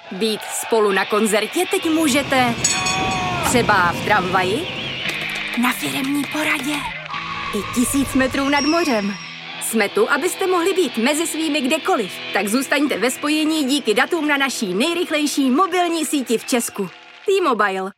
Být spolu na koncertě teď můžete třeba v tramvaji, na firemní poradě i 1000 metrů nad mořem. Jsme tu, abyste mohli být mezi svými kdekoliv. Tak zůstaňte ve spojení díky datům na naší nejrychlejší mobilní síti v Česku. T-Mobile.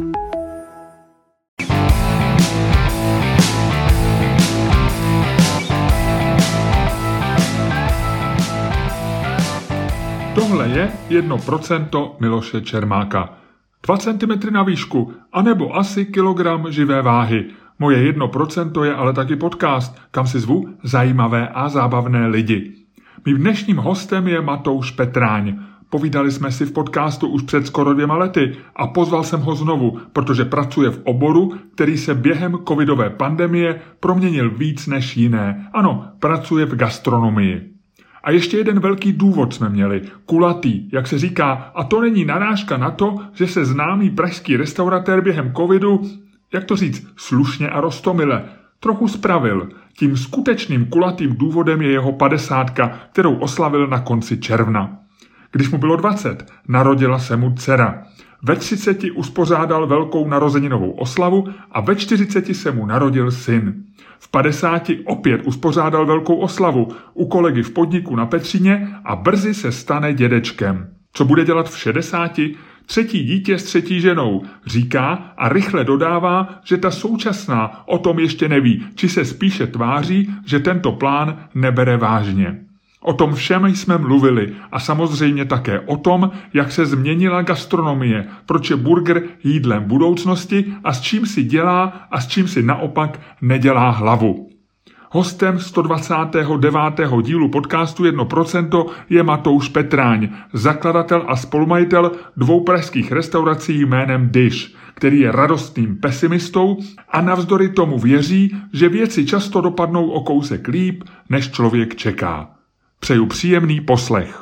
Tohle je 1% Miloše Čermáka. 2 cm na výšku, anebo asi kilogram živé váhy. Moje 1% je ale taky podcast, kam si zvu zajímavé a zábavné lidi. Mým dnešním hostem je Matouš Petráň. Povídali jsme si v podcastu už před skoro 2 lety a pozval jsem ho znovu, protože pracuje v oboru, který se během covidové pandemie proměnil víc než jiné. Ano, pracuje v gastronomii. A ještě jeden velký důvod jsme měli, kulatý, jak se říká, a to není narážka na to, že se známý pražský restauratér během covidu, jak to říct, slušně a roztomile, trochu spravil. Tím skutečným kulatým důvodem je jeho 50, kterou oslavil na konci června. Když mu bylo 20, narodila se mu dcera. Ve 30 uspořádal velkou narozeninovou oslavu a ve 40 se mu narodil syn. V 50 opět uspořádal velkou oslavu u kolegy v podniku na Petříně a brzy se stane dědečkem. Co bude dělat v 60? 3. dítě s 3. ženou, říká a rychle dodává, že ta současná o tom ještě neví, či se spíše tváří, že tento plán nebere vážně. O tom všem jsme mluvili a samozřejmě také o tom, jak se změnila gastronomie, proč je burger jídlem budoucnosti a s čím si dělá a s čím si naopak nedělá hlavu. Hostem 129. dílu podcastu 1% je Matouš Petráň, zakladatel a spolumajitel 2 pražských restaurací jménem Dish, který je radostným pesimistou a navzdory tomu věří, že věci často dopadnou o kousek líp, než člověk čeká. Přeju příjemný poslech.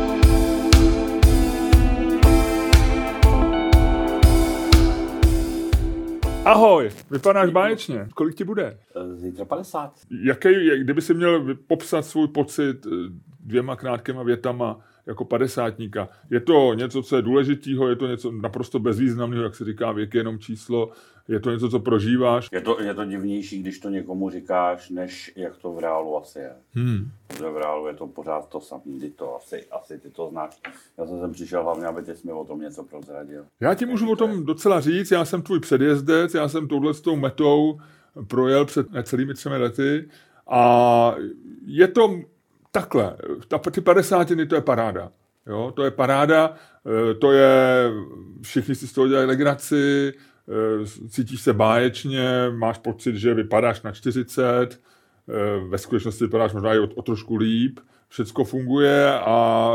Ahoj, vypadáš báječně. Kolik ti bude? Zítra 50. Kdyby si měl popsat svůj pocit 2 krátkýma větama jako 50níka. Je to něco, co je důležitého, je to něco naprosto bezvýznamného, jak se říká, věk je jenom číslo, je to něco, co prožíváš. Je to divnější, když to někomu říkáš, než jak to v reálu asi je. Protože v reálu je to pořád to samé, to asi ty to znáš. Já jsem sem přišel hlavně, aby ty jsi mi o tom něco prozradil. Já ti můžu o tom docela říct, já jsem tvůj předjezdec, já jsem touhletou metou projel před necelými 3 lety a je to takhle, ty 50 to je paráda. Jo? To je paráda, to je, všichni si z toho dělají legraci, cítíš se báječně, máš pocit, že vypadáš na 40, ve skutečnosti vypadáš možná i o trošku líp, všecko funguje a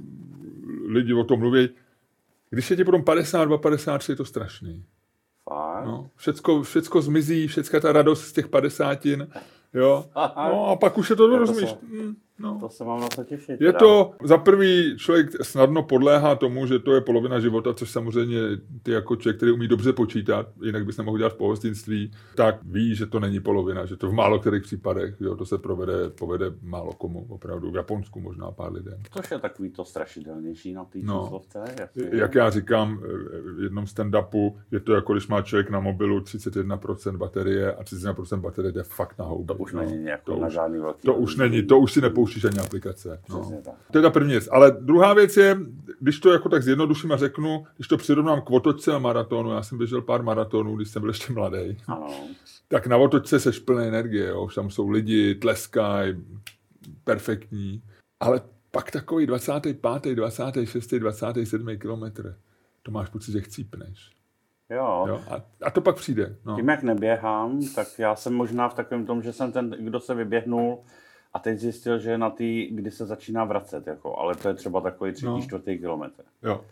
lidi o tom mluví. Když je ti potom 52, 53, je to strašný. No, všecko zmizí, všecka ta radost z těch 50. Jo? No a pak už je to rozumíš. No. To se mám na to těšit. Je to, za prvý člověk snadno podléhá tomu, že to je polovina života, což samozřejmě ty jako člověk, který umí dobře počítat, jinak bys nemohl dělat v pohostinství, tak ví, že to není polovina, že to v málo kterých případech, jo, to se povede málo komu, opravdu v Japonsku možná pár lidem. Což je takový to strašidelnější na té číslovce. Jak já říkám v jednom stand-upu, je to jako když má člověk na mobilu 31% baterie a 31% baterie jde fakt na houby. To už není na žádný velký. To už není, to už si nepouštíš ani aplikace. No. To je ta první věc. Ale druhá věc je, když to jako tak zjednoduším a řeknu, když to přirovnám k otočce a maratonu, já jsem běžel pár maratonů, když jsem byl ještě mladý. Tak na otočce seš plné energie, jo. Tam jsou lidi, tleskají, perfektní. Ale pak takový 25., 26., 27. kilometr, to máš pocit, že chcípneš. Jo. A to pak přijde. No. Tím, jak neběhám, tak já jsem možná v takovém tom, že jsem ten, kdo se vyběhnul a teď zjistil, že je na tý, kdy se začíná vracet, jako, ale to je třeba takový 3., 4. kilometr. Jo.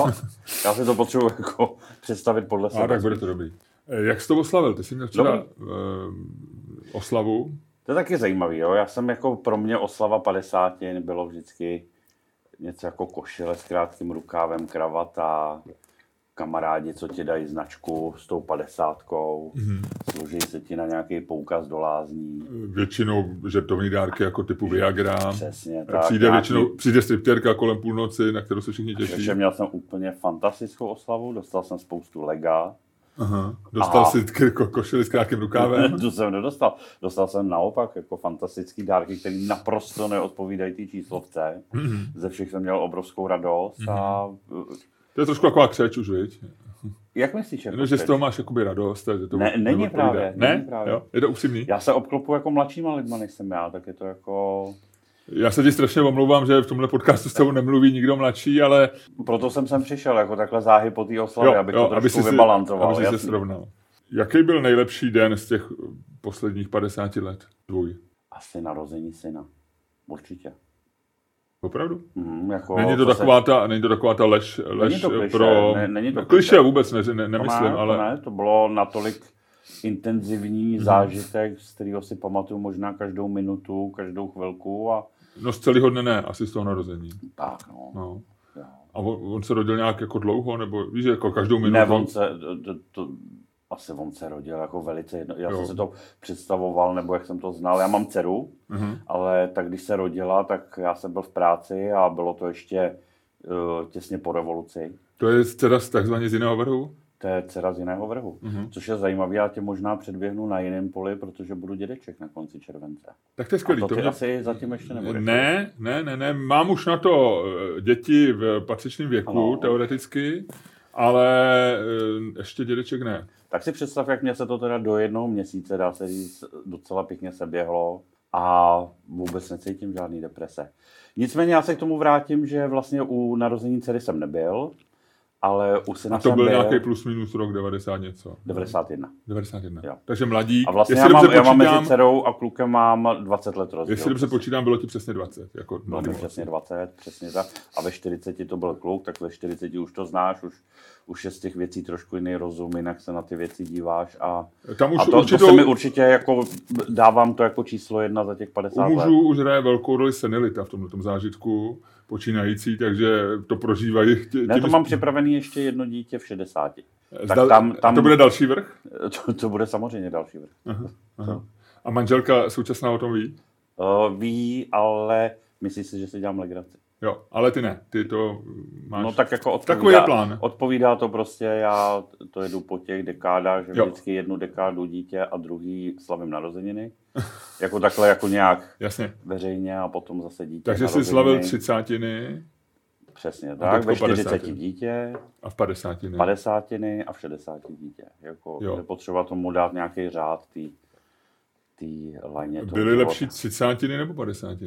Já si to potřebuji jako představit podle sebe. A tak bude to dobrý. Jak jsi to oslavil? Ty jsi měl včera oslavu. To je taky zajímavý, jo. Já jsem jako pro mě oslava 50 bylo vždycky něco jako košile s krátkým rukávem, kravata, kamarádi, co ti dají značku s tou 50, složí se ti na nějaký poukaz do lázní. Většinou žertovní dárky jako typu Viagra. Přesně tak. Přijde striptérka kolem půlnoci, na kterou se všichni těší. Takže měl jsem úplně fantastickou oslavu, dostal jsem spoustu lega. Aha. Dostal si košili s krátkým rukávem? To jsem nedostal. Dostal jsem naopak jako fantastický dárky, které naprosto neodpovídají té číslovce. Ze všech jsem měl obrovskou radost. A... To je trošku taková křeč už, viď? Jak myslíš? Jako že z toho máš jakoby radost. Že to není právě. Ne? Jo? Je to upřímný? Já se obklopuji jako mladšíma lidma, než jsem já, tak je to jako... Já se ti strašně omlouvám, že v tomhle podcastu s tebou nemluví nikdo mladší, ale... Proto jsem sem přišel, jako takhle záhy po té oslavě, abych to trošku vybalancoval. Aby si se srovnal. Jaký byl nejlepší den z těch posledních 50 let tvůj? Asi narození syna. Určitě. Opravdu? Jako není to taková ta lež pro... Není to klišé vůbec nemyslím, ale... Ne, to bylo natolik intenzivní zážitek, z kterého si pamatuju možná každou minutu, každou chvilku. No z celého dne ne, asi z toho narození. Tak, no. A on se rodil nějak jako dlouho, nebo víš, jako každou minutu? Ne, on se rodil jako velice jedno. Já jsem si to představoval, nebo jak jsem to znal. Já mám dceru, ale tak když se rodila, tak já jsem byl v práci a bylo to ještě těsně po revoluci. To je dcera takzvaně z jiného vrhu? To je dcera z jiného vrhu, což je zajímavé. Já tě možná předběhnu na jiném poli, protože budu dědeček na konci července. Tak to je skvělý. A to ty asi zatím ještě nebudeš. Ne. Mám už na to děti v patřičném věku, teoreticky, ale ještě dědeček ne. Tak si představ, jak mě se to teda do 1 měsíce, dá se říct, docela pěkně seběhlo a vůbec necítím žádný deprese. Nicméně já se k tomu vrátím, že vlastně u narození dcery jsem nebyl, ale u syna jsem byl... A to byl nějaký plus minus rok 90 něco? 91. 91. Jo. Takže mladík. A vlastně já mám mezi dcerou a klukem mám 20 let rozdíl. Jestli dobře počítám, bylo ti přesně 20. Jako bylo mi přesně 20, přesně tak. A ve 40 to byl kluk, tak ve 40 už to znáš, už je z těch věcí trošku jiný rozum, jinak se na ty věci díváš a to se mi určitě jako dávám to jako číslo 1 za těch 50 let. U mužů už hraje velkou roli senilita v tomto zážitku počínající, takže to prožívají. Ne, to mám připravený ještě jedno dítě v 60. A to bude další vrch? To bude samozřejmě další vrch. Aha. A manželka současná o tom ví? Ví, ale myslí si, že si dělám legraci. Jo, ale ty ne, ty to máš. No tak jako takový je plán. Odpovídá to prostě, já to jedu po těch dekádách, že vždycky jednu dekádu dítě a druhý slavím narozeniny. Jako takhle, jako nějak veřejně a potom zase dítě. Takže jsi slavil 30. Přesně tak, ve 40 dítě. A v 50. 50 a v 60 dítě. Jako je potřeba tomu dát nějaký řád té lajně. Byly lepší 30 nebo 50?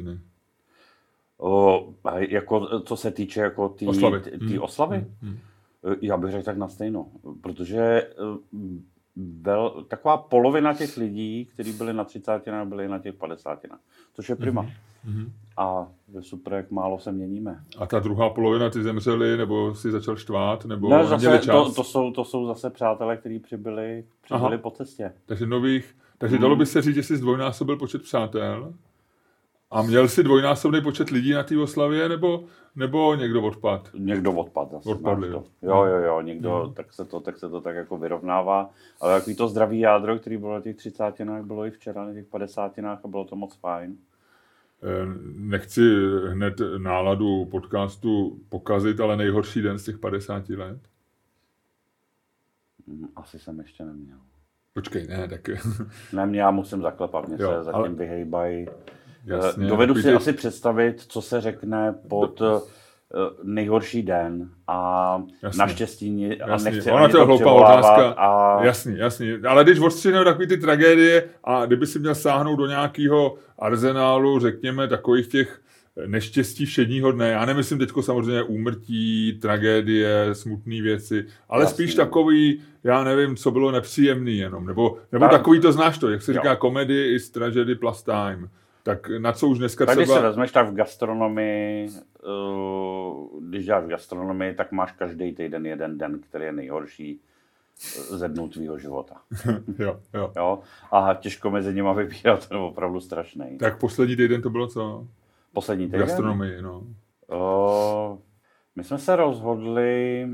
Jako, co se týče jako té oslavy, já bych řekl tak na stejno, protože taková polovina těch lidí, kteří byli na 30, byli na těch 50, což je prima. A je super, jak málo se měníme. A ta druhá polovina, ty zemřeli, nebo si začal štvát, nebo ne, zase, čas? To jsou zase přátelé, kteří přibyli po cestě. Takže dalo by se říct, že jsi zdvojnásobil počet přátel? A měl jsi dvojnásobný počet lidí na té oslavě, nebo někdo odpad? Někdo odpad. Odpadli, jo. Někdo, tak se to tak jako vyrovnává. Ale takový to zdravý jádro, který bylo na těch 30, bylo i včera na těch 50 a bylo to moc fajn. Nechci hned náladu podcastu pokazit, ale nejhorší den z těch 50 let? Asi jsem ještě neměl. Počkej, ne, tak... Ne, já musím zaklepat, mě se zatím vyhejbají. Jasně, dovedu si asi představit, co se řekne pod nejhorší den a naštěstí a nechci ona ani to přivolávat. Jasný. Ale když odstřihnou takový ty tragédie a kdyby si měl sáhnout do nějakého arzenálu, řekněme, takových těch neštěstí všedního dne, já nemyslím teďko samozřejmě úmrtí, tragédie, smutné věci, ale spíš takový, já nevím, co bylo nepříjemný jenom, nebo takový to znáš to, jak se říká comedy is tragedy plus time. Tak na co už dneska tak třeba... Když se vezmeš tak v gastronomii, když děláš v gastronomii, tak máš každý týden jeden den, který je nejhorší ze dnů tvýho života. jo. A těžko mezi nimi vybírat, to je opravdu strašný. Tak poslední týden to bylo co? Poslední týden? V gastronomii, no. My jsme se rozhodli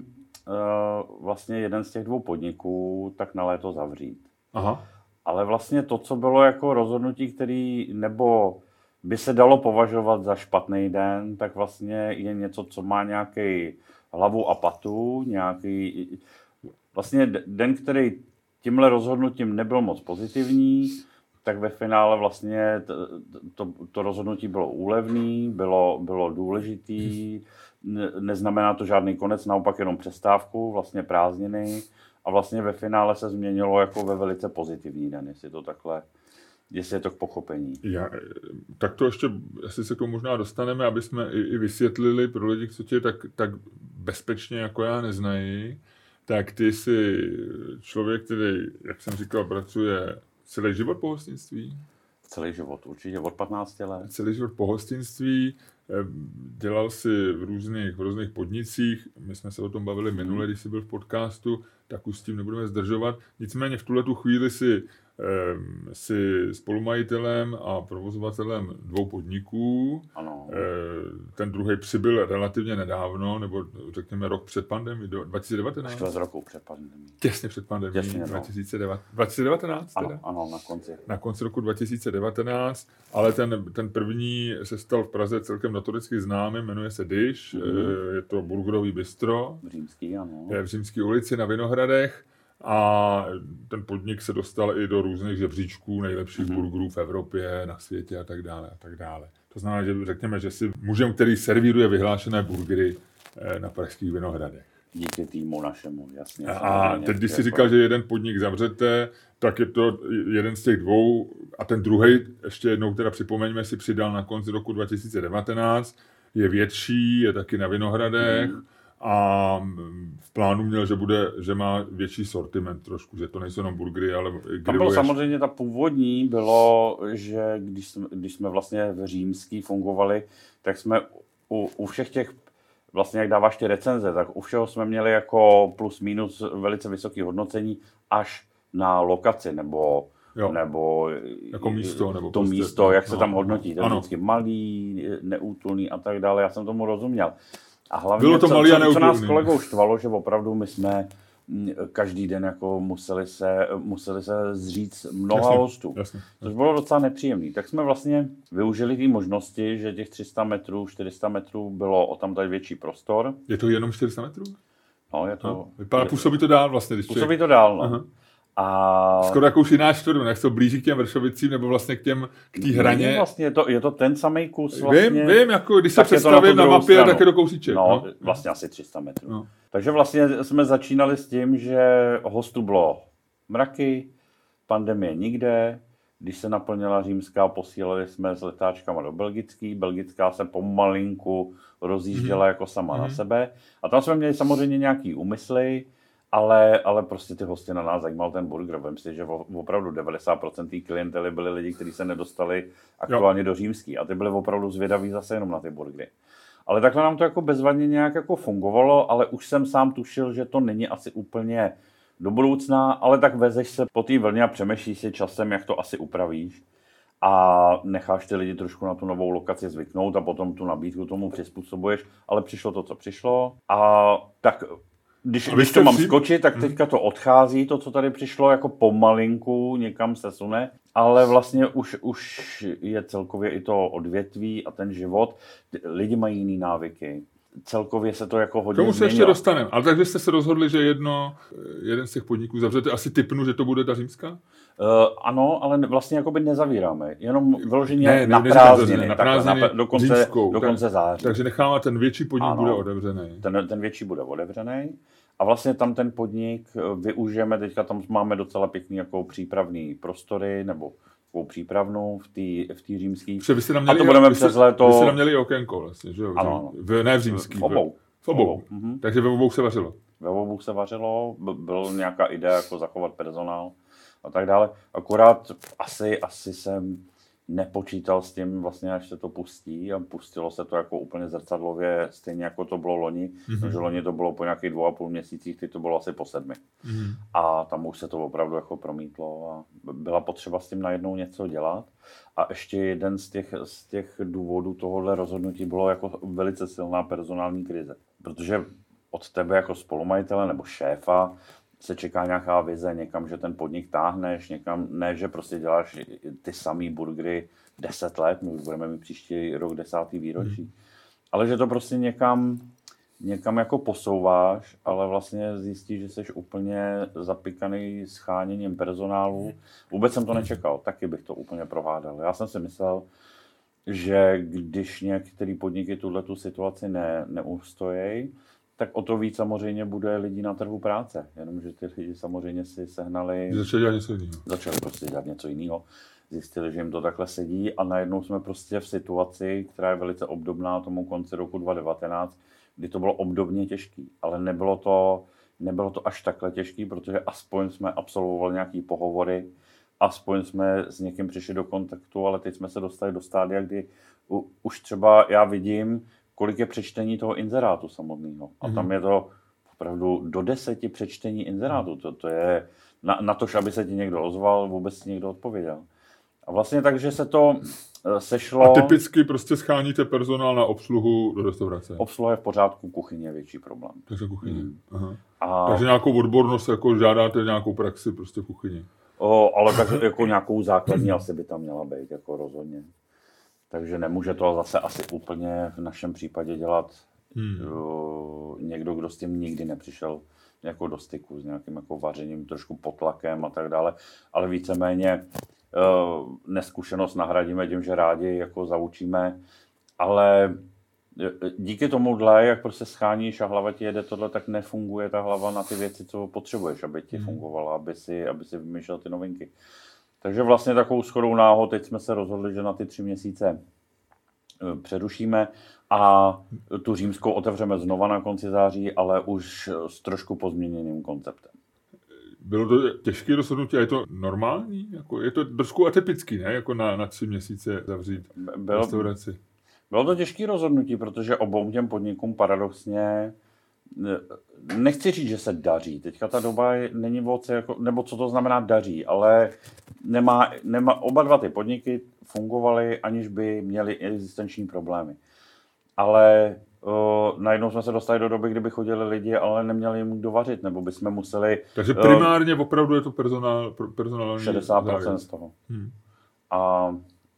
vlastně jeden z těch 2 podniků tak na léto zavřít. Aha. Ale vlastně to, co bylo jako rozhodnutí, který nebo by se dalo považovat za špatný den, tak vlastně je něco, co má nějaký hlavu a patu, nějaký vlastně den, který tímhle rozhodnutím nebyl moc pozitivní, tak ve finále vlastně to rozhodnutí bylo úlevný, bylo důležitý, neznamená to žádný konec, naopak jenom přestávku, vlastně prázdniny a vlastně ve finále se změnilo jako ve velice pozitivní den, jestli je to k pochopení. Tak to ještě, asi se k tomu možná dostaneme, aby jsme i vysvětlili pro lidi, co tě tak bezpečně jako já neznají, tak ty jsi člověk, který, jak jsem říkal, pracuje celý život po hostinství? Celý život, určitě od 15 let. Celý život po hostinství, dělal si v různých podnicích, my jsme se o tom bavili minule, když jsi byl v podcastu, tak už s tím nebudeme zdržovat. Nicméně v tuhletu chvíli si spolumajitelem a provozovatelem 2 podniků. Ano. Ten druhý přibyl relativně nedávno, nebo řekněme rok před pandemií, 2019? 4 roku před pandemií. Těsně před pandemií, 2019 teda? Ano, na konci. Na konci roku 2019, ale ten první se stal v Praze celkem notoricky známý, jmenuje se Dish, je to burgerový bistro. Římský, ano. Je v Římské ulici na Vinohradech. A ten podnik se dostal i do různých žebříčků nejlepších burgerů v Evropě, na světě a tak dále. To znamená, že řekněme, že si mužem, který servíruje vyhlášené burgery na pražských Vinohradech. Díky týmu našemu, jasně. A teď, když si říkal, že jeden podnik zavřete, tak je to jeden z těch 2 a ten druhý, ještě jednou teda připomeňme, si přidal na konci roku 2019, je větší, je taky na Vinohradech, a v plánu měl, že má větší sortiment trošku, že to nejsou jenom burgery, ale grilluješ. Tam bylo samozřejmě ta původní, bylo, že když jsme vlastně v Římský fungovali, tak jsme u všech těch, vlastně jak dáváš ty recenze, tak u všeho jsme měli jako plus minus velice vysoké hodnocení až na lokaci, nebo jako místo, nebo to prostě, místo, jak se tam hodnotí, to je vždycky malý, neútulný a tak dále, já jsem tomu rozuměl. A hlavně, bylo to malý a neútulný. Co nás kolegou štvalo, že opravdu my jsme každý den jako museli se zříct mnoha hostů, což bylo docela nepříjemný. Tak jsme vlastně využili ty možnosti, že těch 300 metrů, 400 metrů bylo o tam tady větší prostor. Je to jenom 400 metrů? No, je to. Působí to dál vlastně. Působí to dál, no. Aha. A skoro jako už jiná čtvrtinu, jak to blíží k těm Vršovicím, nebo vlastně k té hraně. Vlastně je to ten samý kus vlastně. Vím, jako když se představím na mapě, tak je to kousíček. No, vlastně asi 300 metrů. No. Takže vlastně jsme začínali s tím, že hostů bylo mraky, pandemie nikde, když se naplnila Římská, posílali jsme s letáčkama do Belgický, Belgická se pomalinku rozjížděla jako sama na sebe. A tam jsme měli samozřejmě nějaký úmysly, ale prostě ty hosty na nás zajímal ten burger. Vem si, že opravdu 90% té klientely byli lidi, kteří se nedostali aktuálně do Římský a ty byli opravdu zvědaví zase jenom na ty burgery. Ale takhle nám to jako bezvadně nějak jako fungovalo, ale už jsem sám tušil, že to není asi úplně do budoucna, ale tak vezeš se po té vlně a přemýšlíš si časem, jak to asi upravíš a necháš ty lidi trošku na tu novou lokaci zvyknout a potom tu nabídku tomu přizpůsobuješ, ale přišlo to, co přišlo a tak. Když to mám skočit, tak teďka to odchází, to, co tady přišlo, jako pomalinku někam se sune, ale vlastně už je celkově i to odvětví a ten život. Lidi mají jiný návyky. Celkově se to jako hodně změnilo. K tomu se ještě dostaneme, ale takže jste se rozhodli, že jeden z těch podniků zavřete. Asi tipnu, že to bude ta Římská? Ano, ale vlastně jakoby nezavíráme. Jenom vyloženě na prázdniny. Do konce září. Takže necháme, ten větší podnik bude otevřený. Ten větší bude otevřený. A vlastně tam ten podnik využijeme, teďka tam máme docela pěkný jako přípravný prostory, nebo takovou přípravnou v té Římský. A to budeme přes léto. Vy jste tam měli okénko vlastně, že jo? Ano. Ne v Římský. V obou. V obou. Takže ve obou se vařilo. Ve obou se vařilo, byl nějaká idea jako zachovat personál a tak dále. Akorát asi jsem nepočítal s tím vlastně, až se to pustí a pustilo se to jako úplně zrcadlově, stejně jako to bylo loni, protože loni to bylo po nějakých 2,5 měsících, teď to bylo asi po 7. A tam už se to opravdu jako promítlo a byla potřeba s tím najednou něco dělat. A ještě jeden z těch důvodů tohohle rozhodnutí bylo jako velice silná personální krize. Protože od tebe jako spolumajitele nebo šéfa se čeká nějaká vize někam, že ten podnik táhneš, někam, ne, že prostě děláš ty samý burgery 10 let, my už budeme mít příští rok 10. výročí, ale že to prostě někam jako posouváš, ale vlastně zjistíš, že jsi úplně zapikaný scháněním personálu. Vůbec jsem to nečekal, taky bych to úplně prohádal. Já jsem si myslel, že když některé podniky tuhletu situaci neustojí, tak o to víc samozřejmě bude lidí na trhu práce. Jenomže ty lidi samozřejmě si sehnali... Začali dělat něco jiného. Začali prostě dělat něco jiného. Zjistili, že jim to takhle sedí a najednou jsme prostě v situaci, která je velice obdobná tomu konci roku 2019, kdy to bylo obdobně těžký. Ale nebylo to až takhle těžký, protože aspoň jsme absolvovali nějaký pohovory, aspoň jsme s někým přišli do kontaktu, ale teď jsme se dostali do stádia, kdy už třeba já vidím, kolik je přečtení toho inzerátu samotného. A tam je to opravdu do 10 přečtení inzerátu. To je na to, aby se ti někdo ozval, vůbec ti někdo odpověděl. A vlastně takže se to sešlo... A typicky prostě scháníte personál na obsluhu do restaurace. Obsluha je v pořádku, kuchyně je větší problém. Takže kuchyně. Aha. Takže nějakou odbornost, jako žádáte nějakou praxi prostě v kuchyni. Ale takže jako nějakou základní asi by tam měla být, jako rozhodně. Takže nemůže to zase asi úplně v našem případě dělat někdo, kdo s tím nikdy nepřišel jako do styku s nějakým jako vařením, trošku potlakem a tak dále, ale víceméně neskušenost nahradíme tím, že rádi jako zaučíme, ale díky tomuhle, jak prostě scháníš a hlava ti jede tohle, tak nefunguje ta hlava na ty věci, co potřebuješ, aby ti fungovala, aby si vymýšlel ty novinky. Takže vlastně takovou shodou náhod teď jsme se rozhodli, že na ty 3 měsíce přerušíme a tu římskou otevřeme znova na konci září, ale už s trošku pozměněným konceptem. Bylo to těžké rozhodnutí a je to normální? Jako, je to trošku atypický, ne? Jako na 3 měsíce zavřít restauraci. Bylo to těžké rozhodnutí, protože obou těm podnikům paradoxně, nechci říct, že se daří. Teďka ta doba není moc, jako, nebo co to znamená daří, ale oba dva ty podniky fungovaly, aniž by měly existenční problémy. Ale najednou jsme se dostali do doby, kdyby chodili lidi, ale neměli jim kdo vařit, nebo bychom museli... Takže primárně opravdu je to personální 60% z toho. A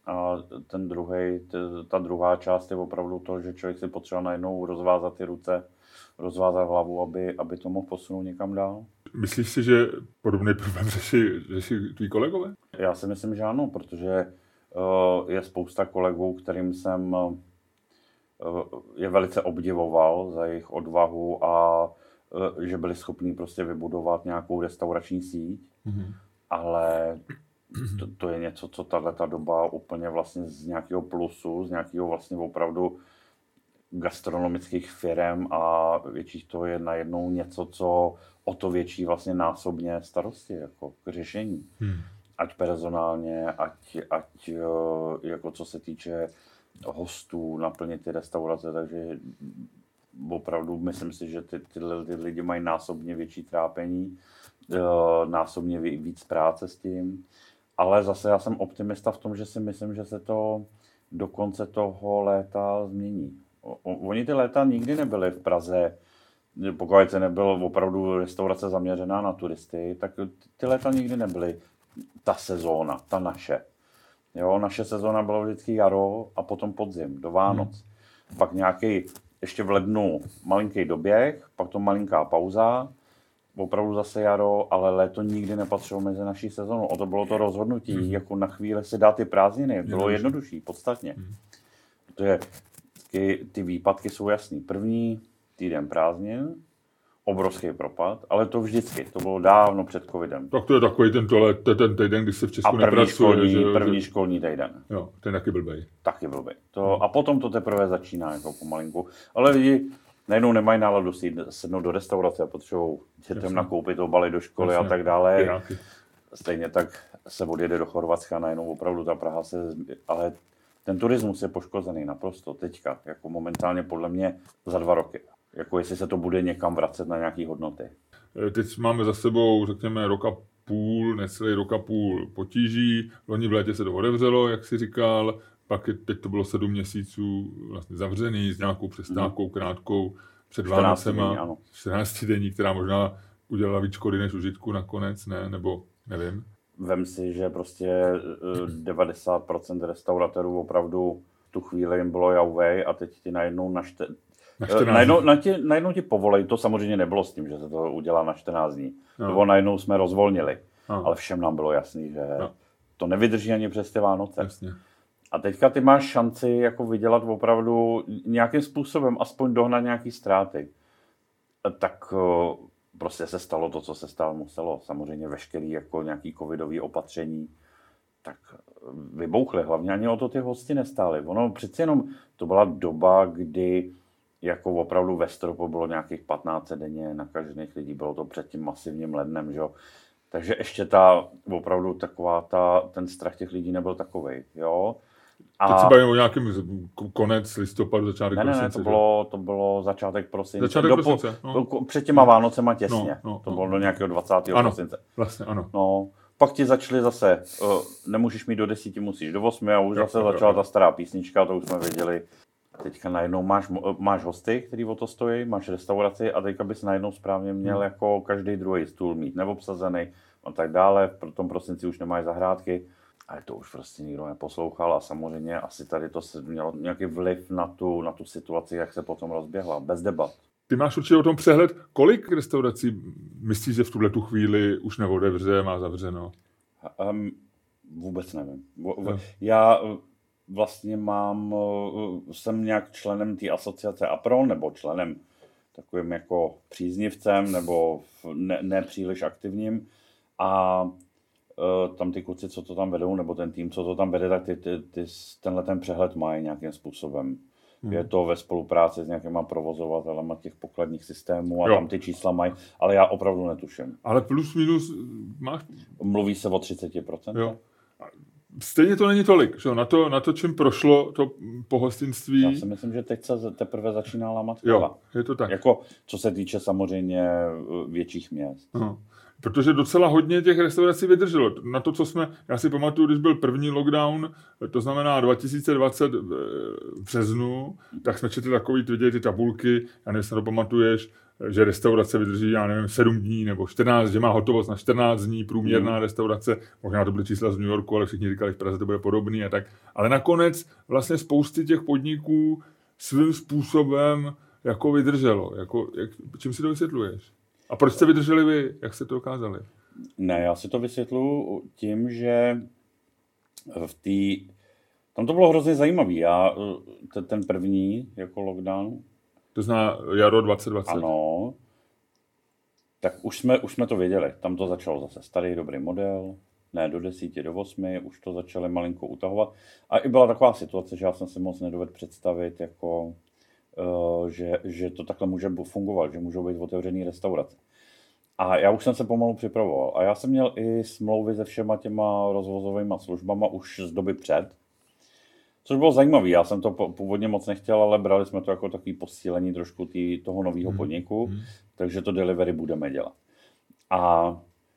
ta druhá část je opravdu to, že člověk si potřeba najednou rozvázat ty ruce, rozvázat hlavu, aby to mohl posunout někam dál. Myslíš si, že podobný problém řeší tví kolegové? Já si myslím, že ano, protože je spousta kolegů, kterým jsem je velice obdivoval za jejich odvahu a že byli schopní prostě vybudovat nějakou restaurační síť, ale to je něco, co tato doba úplně vlastně z nějakého plusu, z nějakého vlastně opravdu gastronomických firem a větších to je najednou něco, co o to větší vlastně násobně starosti jako k řešení. Ať personálně, ať jako co se týče hostů, naplnit ty restaurace, takže opravdu myslím si, že ty lidi mají násobně větší trápení, násobně víc práce s tím, ale zase já jsem optimista v tom, že si myslím, že se to do konce toho léta změní. Oni ty léta nikdy nebyly v Praze, pokud se nebyl opravdu restaurace zaměřená na turisty, tak ty léta nikdy nebyly ta sezóna, ta naše. Jo, naše sezóna byla vždycky jaro a potom podzim, do Vánoc. Pak nějaký, ještě v lednu malinký doběh, pak to malinká pauza, opravdu zase jaro, ale léto nikdy nepatřilo mezi naší sezónu. O to bylo to rozhodnutí, jako na chvíli si dát ty prázdniny. Bylo jednodušší, podstatně. Protože ty výpadky jsou jasný. První týden prázdnin, obrovský propad, ale to vždycky, to bylo dávno před covidem. Tak to je takový ten týden, kdy se v Česku nepracuje. První školní týden. Jo, ten taky blbej. Taky blbej. A potom to teprve začíná jako pomalinku. Ale lidi najednou nemají náladu sednout do restaurace a potřebují dětem nakoupit obaly do školy a tak dále. Piráky. Stejně tak se odjede do Chorvatska, najednou opravdu ta Praha ale ten turismus je poškozený naprosto teďka, jako momentálně podle mě za 2 roky. Jako jestli se to bude někam vracet na nějaké hodnoty. Teď máme za sebou, řekněme, necelý rok a půl potíží. Loni v létě se to otevřelo, jak jsi říkal. Pak teď to bylo 7 měsíců vlastně zavřený s nějakou přestávkou krátkou. před Vánocema, 14 denní, která možná udělala víc škody než užitku nakonec, ne? Nebo nevím. Vem si, že prostě 90% restauratérů opravdu v tu chvíli jim bylo jauvej a teď ti najednou najednou ti povolej, to samozřejmě nebylo s tím, že se to udělá na 14 dní. Nebo najednou jsme rozvolnili, ale všem nám bylo jasný, že to nevydrží ani přes ty Vánoce. Jasně. A teďka ty máš šanci jako vydělat opravdu nějakým způsobem, aspoň dohnat nějaký ztráty. Tak prostě se stalo to, co se stalo muselo. Samozřejmě veškerý jako nějaký covidový opatření, tak vybouchly. Hlavně ani o to ty hosti nestály. Ono přeci jenom to byla doba, kdy jako opravdu ve stropu bylo nějakých 15 denně nakažených lidí. Bylo to před tím masivním lednem, že jo. Takže ještě opravdu ten strach těch lidí nebyl takovej, jo. Teď se bavíme o nějakém konec listopadu, začátek prosince. Ne, to bylo začátek prosince. Před těma Vánocema těsně. To bylo do nějakého 20. prosince. Vlastně ano. No, pak ti začali zase, nemůžeš mít do 10, musíš do 8 a už zase začala ta stará písnička, to už jsme věděli. Teďka najednou máš hosty, který o to stojí, máš restauraci a teďka bys najednou správně měl jako každý druhý stůl mít neobsazený a tak dále. V tom prosinci už nemáš zahrádky. Ale to už prostě nikdo neposlouchal a samozřejmě asi tady to mělo nějaký vliv na tu situaci, jak se potom rozběhla, bez debat. Ty máš určitě o tom přehled, kolik restaurací myslíš, že v tuhle tu chvíli už neotevře, má zavřeno? Vůbec nevím. Já vlastně jsem nějak členem té asociace APRO, nebo členem takovým jako příznivcem, nebo nepříliš aktivním a tam ty kluci, co to tam vedou, nebo ten tým, co to tam vede, tak tenhle ten přehled mají nějakým způsobem. Je to ve spolupráci s nějakýma provozovatelema těch pokladních systémů a tam ty čísla mají, ale já opravdu netuším. Ale plus minus máš? Mluví se o 30%. Jo. Stejně to není tolik, že? Na to, čím prošlo to pohostinství. Já si myslím, že teď se teprve začíná lámat hlava. Jo, je to tak. Jako, co se týče samozřejmě větších měst. Aha. Protože docela hodně těch restaurací vydrželo. Na to, co já si pamatuju, když byl první lockdown, to znamená 2020 v březnu, tak jsme četli takový, viděli ty tabulky, já nevím, jestli to pamatuješ, že restaurace vydrží, 7 dní nebo 14, že má hotovost na 14 dní, průměrná restaurace, možná to byly čísla z New Yorku, ale všichni říkali, v Praze to bude podobný a tak. Ale nakonec vlastně spousty těch podniků svým způsobem jako vydrželo. Čím si to vysvětluješ? A proč jste vydrželi vy? Jak jste to dokázali? Ne, já si to vysvětluji tím, že tam to bylo hrozně zajímavý. Ten první jako lockdown. To znamená jaro 2020. Ano. Tak už jsme to věděli. Tam to začalo zase starý dobrý model. Ne do 10, do 8, už to začali malinko utahovat. A i byla taková situace, že já jsem si moc nedovedl představit, jako že to takhle může fungovat, že můžou být otevřený restaurace. A já už jsem se pomalu připravoval. A já jsem měl i smlouvy se všema těma rozvozovými službama už z doby před. Což bylo zajímavé. Já jsem to původně moc nechtěl, ale brali jsme to jako takový posílení trošku toho nového podniku. Takže to delivery budeme dělat. A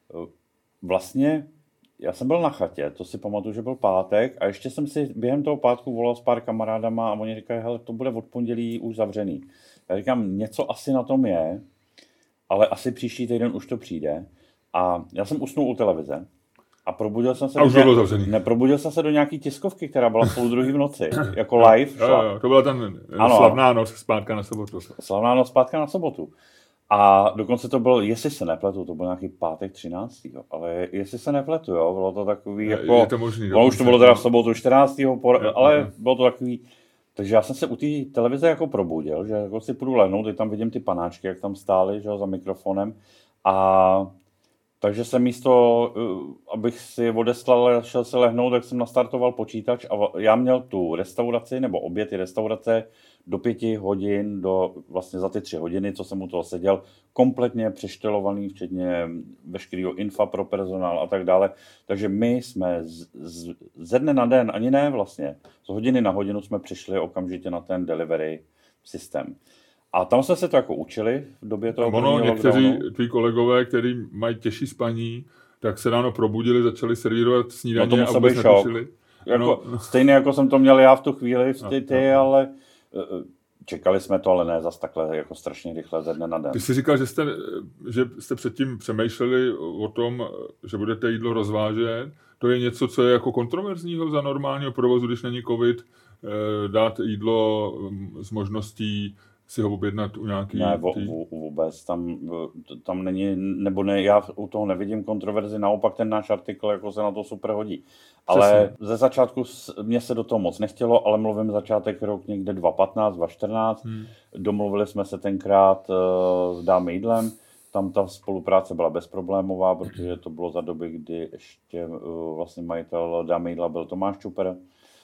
vlastně já jsem byl na chatě, to si pamatuju, že byl pátek a ještě jsem si během toho pátku volal s pár kamarádama a oni říkají, hele, to bude od pondělí už zavřený. Já říkám, něco asi na tom je, ale asi příští týden už to přijde. A já jsem usnul u televize a probudil jsem se probudil jsem se do nějaký tiskovky, která byla v 2:30 v noci, jako live. Jo, to byla tam slavná noc zpátka na sobotu. Slavná noc zpátka na sobotu. A dokonce to byl, jestli se nepletu, to byl nějaký pátek 13. Ale jestli se nepletu, jo, bylo to takový jako... Je to možný. Už to bylo teda v sobotu 14. Ale bylo to takový... Takže já jsem se u té televize jako probudil, že jako si půjdu lehnout, teď tam vidím ty panáčky, jak tam stály, že jo, za mikrofonem. A takže jsem místo, abych si odeslal a šel se lehnout, tak jsem nastartoval počítač a já měl tu restauraci, nebo obě ty restaurace do 5 hodin, vlastně za ty 3 hodiny, co jsem u toho seděl, kompletně přeštelovaný, včetně veškerého infa pro personál a tak dále. Takže my jsme ze dne na den, ani ne vlastně, z hodiny na hodinu jsme přišli okamžitě na ten delivery systém. A tam jsme se to jako učili v době toho prvního lockdownu. Někteří tví kolegové, kteří mají těžší spaní, tak se ráno probudili, začali servírovat snídaně a vůbec netušili. Stejně jako jsem to měl já v tu chvíli, ale čekali jsme to, ale ne zas takhle jako strašně rychle ze dne na den. Ty jsi říkal, že jste předtím přemýšleli o tom, že budete jídlo rozvážet. To je něco, co je jako kontroverzního za normálního provozu, když není covid, dát jídlo s možností si ho objednat u nějaký... Ne, vůbec. Tam není, nebo ne, já u toho nevidím kontroverzi, naopak ten náš artikl jako se na to super hodí. Ale přesně. Ze začátku mě se do toho moc nechtělo, ale mluvím začátek rok někde 2015, 2014. Domluvili jsme se tenkrát s Dámy jídlem. Tam ta spolupráce byla bezproblémová, protože to bylo za doby, kdy ještě vlastně majitel Dámy jídla byl Tomáš Čuper.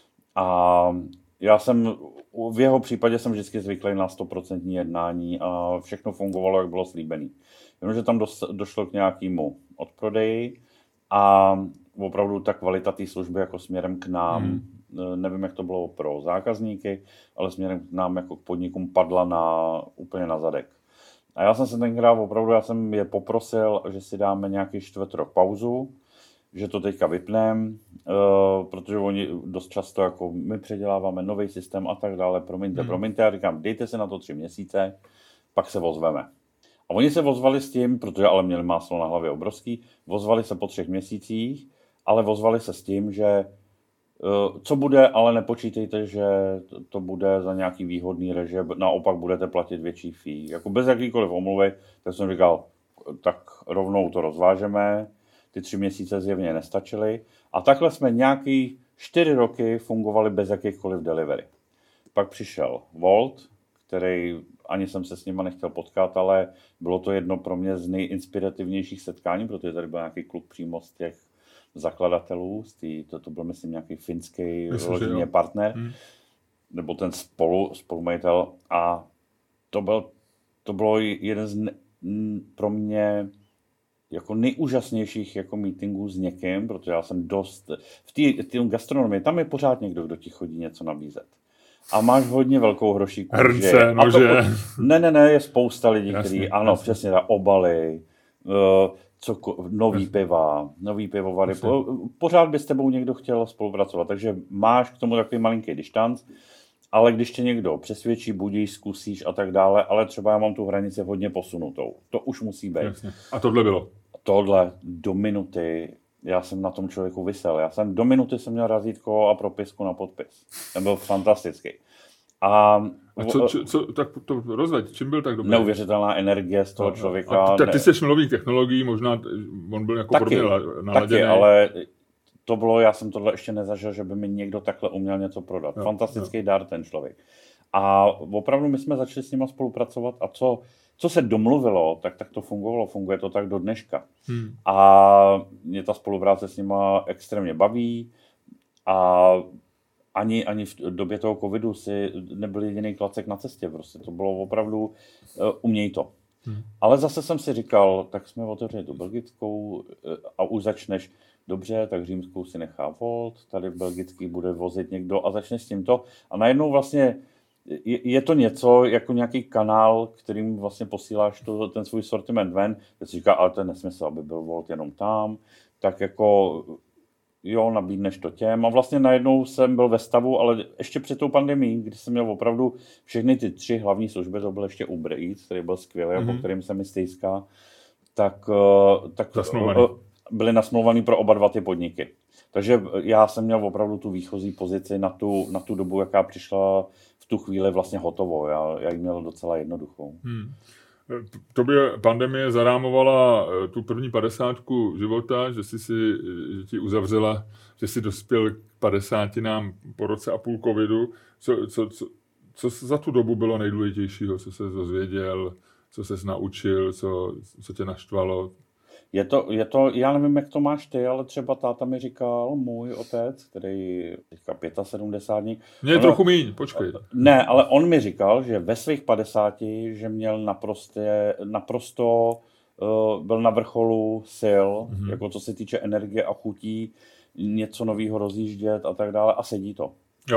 A já jsem, v jeho případě jsem vždycky zvyklý na 100% jednání a všechno fungovalo, jak bylo slíbený. Jenomže tam došlo k nějakému odprodeji a opravdu ta kvalita té služby jako směrem k nám, nevím, jak to bylo pro zákazníky, ale směrem k nám jako k podnikům padla úplně na zadek. A já jsem se tenkrát opravdu, já jsem je poprosil, že si dáme nějaký čtvrtrok pauzu, že to teďka vypneme, protože oni dost často jako my předěláváme nový systém a tak dále, promiňte, já říkám, dejte se na to 3 měsíce, pak se ozveme. A oni se ozvali s tím, protože ale měli máslo na hlavě obrovský, ozvali se po 3 měsících, ale ozvali se s tím, že co bude, ale nepočítejte, že to bude za nějaký výhodný režim, naopak budete platit větší fee. Jako bez jakýkoliv omluvy, tak jsem říkal, tak rovnou to rozvážeme, ty 3 měsíce zjevně nestačily. A takhle jsme nějaký 4 roky fungovali bez jakýchkoliv delivery. Pak přišel Volt, který ani jsem se s nima nechtěl potkat, ale bylo to jedno pro mě z nejinspirativnějších setkání, protože tady byl nějaký kluk přímo z těch zakladatelů, to byl myslím nějaký finský vyloženě partner, nebo ten spolumajitel. A to bylo jeden z pro mě jako nejúžasnějších jako meetingů s někým, protože já jsem dost... V té gastronomii, tam je pořád někdo, kdo ti chodí něco nabízet. A máš hodně velkou hrošíku. Hrnce, nože. Ne, je spousta lidí, kteří, ano, jasně. Přesně, obaly, nový pivovary. Pořád by s tebou někdo chtěl spolupracovat, takže máš k tomu takový malinký distanc, ale když tě někdo přesvědčí, budíš, zkusíš a tak dále, ale třeba já mám tu hranici hodně posunutou. To už musí být. Jasně. A tohle bylo? Tohle do minuty, já jsem na tom člověku visel. Do minuty jsem měl razítko a propisku na podpis. Ten byl fantastický. A co tak to rozveď, čím byl tak dobrý? Neuvěřitelná energie z toho člověka. A ty jsi nových technologií, možná on byl jako pro mě naladěný. Taky, ale to bylo, já jsem tohle ještě nezažil, že by mi někdo takhle uměl něco prodat. Fantastický dar ten člověk. A opravdu my jsme začali s nima spolupracovat a co se domluvilo, tak to fungovalo, funguje to tak do dneška. A mě ta spolupráce s nima extrémně baví a ani v době toho covidu si nebyl jediný klacek na cestě, prostě to bylo opravdu, uměj to. Ale zase jsem si říkal, tak jsme otevřeli tu belgickou a už začneš, dobře, tak římskou si nechá Volt, tady v belgický bude vozit někdo a začne s tímto. A najednou vlastně je to něco jako nějaký kanál, kterým vlastně posíláš ten svůj sortiment ven, teď si říká, ale to je nesmysl, aby byl Volt jenom tam, tak jako jo, nabídneš to těm. A vlastně najednou jsem byl ve stavu, ale ještě před tou pandemií, kdy jsem měl opravdu všechny ty 3 hlavní služby, to byl ještě Uber Eats, který byl skvělý, po kterým se mi stejská, tak byly nasmlouvaný pro oba 2 ty podniky. Takže já jsem měl opravdu tu výchozí pozici na tu dobu, jaká přišla v tu chvíli vlastně hotovo. Já ji měl docela jednoduchou. Tobě pandemie zarámovala tu první 50 života, že ti uzavřela, že jsi dospěl k 50 po roce a půl covidu. Co za tu dobu bylo nejdůležitějšího, co se dozvěděl, co ses naučil, co tě naštvalo? Je to, já nevím, jak to máš ty, ale třeba táta mi říkal, můj otec, který říká 75. Mně je trochu míň, počkej. Ne, ale on mi říkal, že ve svých 50, že měl naprosto byl na vrcholu sil, jako co se týče energie a chutí, něco nového rozjíždět a tak dále a sedí to.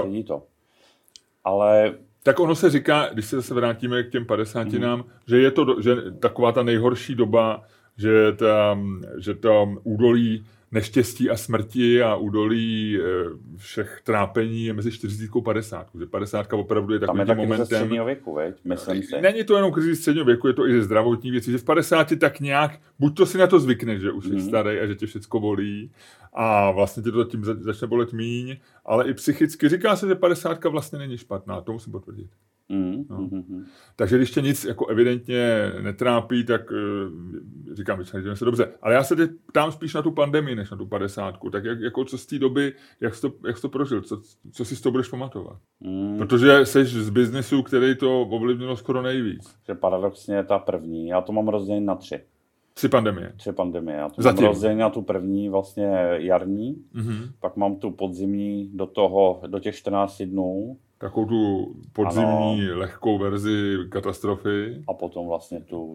Ale... Tak ono se říká, když se zase vrátíme k těm 50, že je to že taková ta nejhorší doba, že ta údolí neštěstí a smrti a údolí všech trápení je mezi 40 a 50. Že 50 opravdu je takovým momentem. Tam je taky ze středního věku, veď? Myslím si. Není to jenom krize středního věku, je to i ze zdravotní věci, že v 50 tak nějak, buď to si na to zvykneš, že už jsi starý a že tě všecko bolí a vlastně tě to tím začne bolet míň, ale i psychicky říká se, že 50 vlastně není špatná, to musím potvrdit. No. Takže když tě nic jako evidentně netrápí, tak říkám, že se dobře. Ale já se teď ptám spíš na tu pandemii, než na tu 50. Tak jako co z té doby, jak jsi to prožil? Co si z toho budeš pamatovat? Protože jsi z biznesu, který to ovlivnilo skoro nejvíc. Že paradoxně ta první, já to mám rozdělený na 3. 3 pandemie. 3 pandemie. Já to mám rozdělený na tu první vlastně jarní, pak mám tu podzimní do těch 14 dnů. Takovou tu podzimní lehkou verzi katastrofy. A potom vlastně tu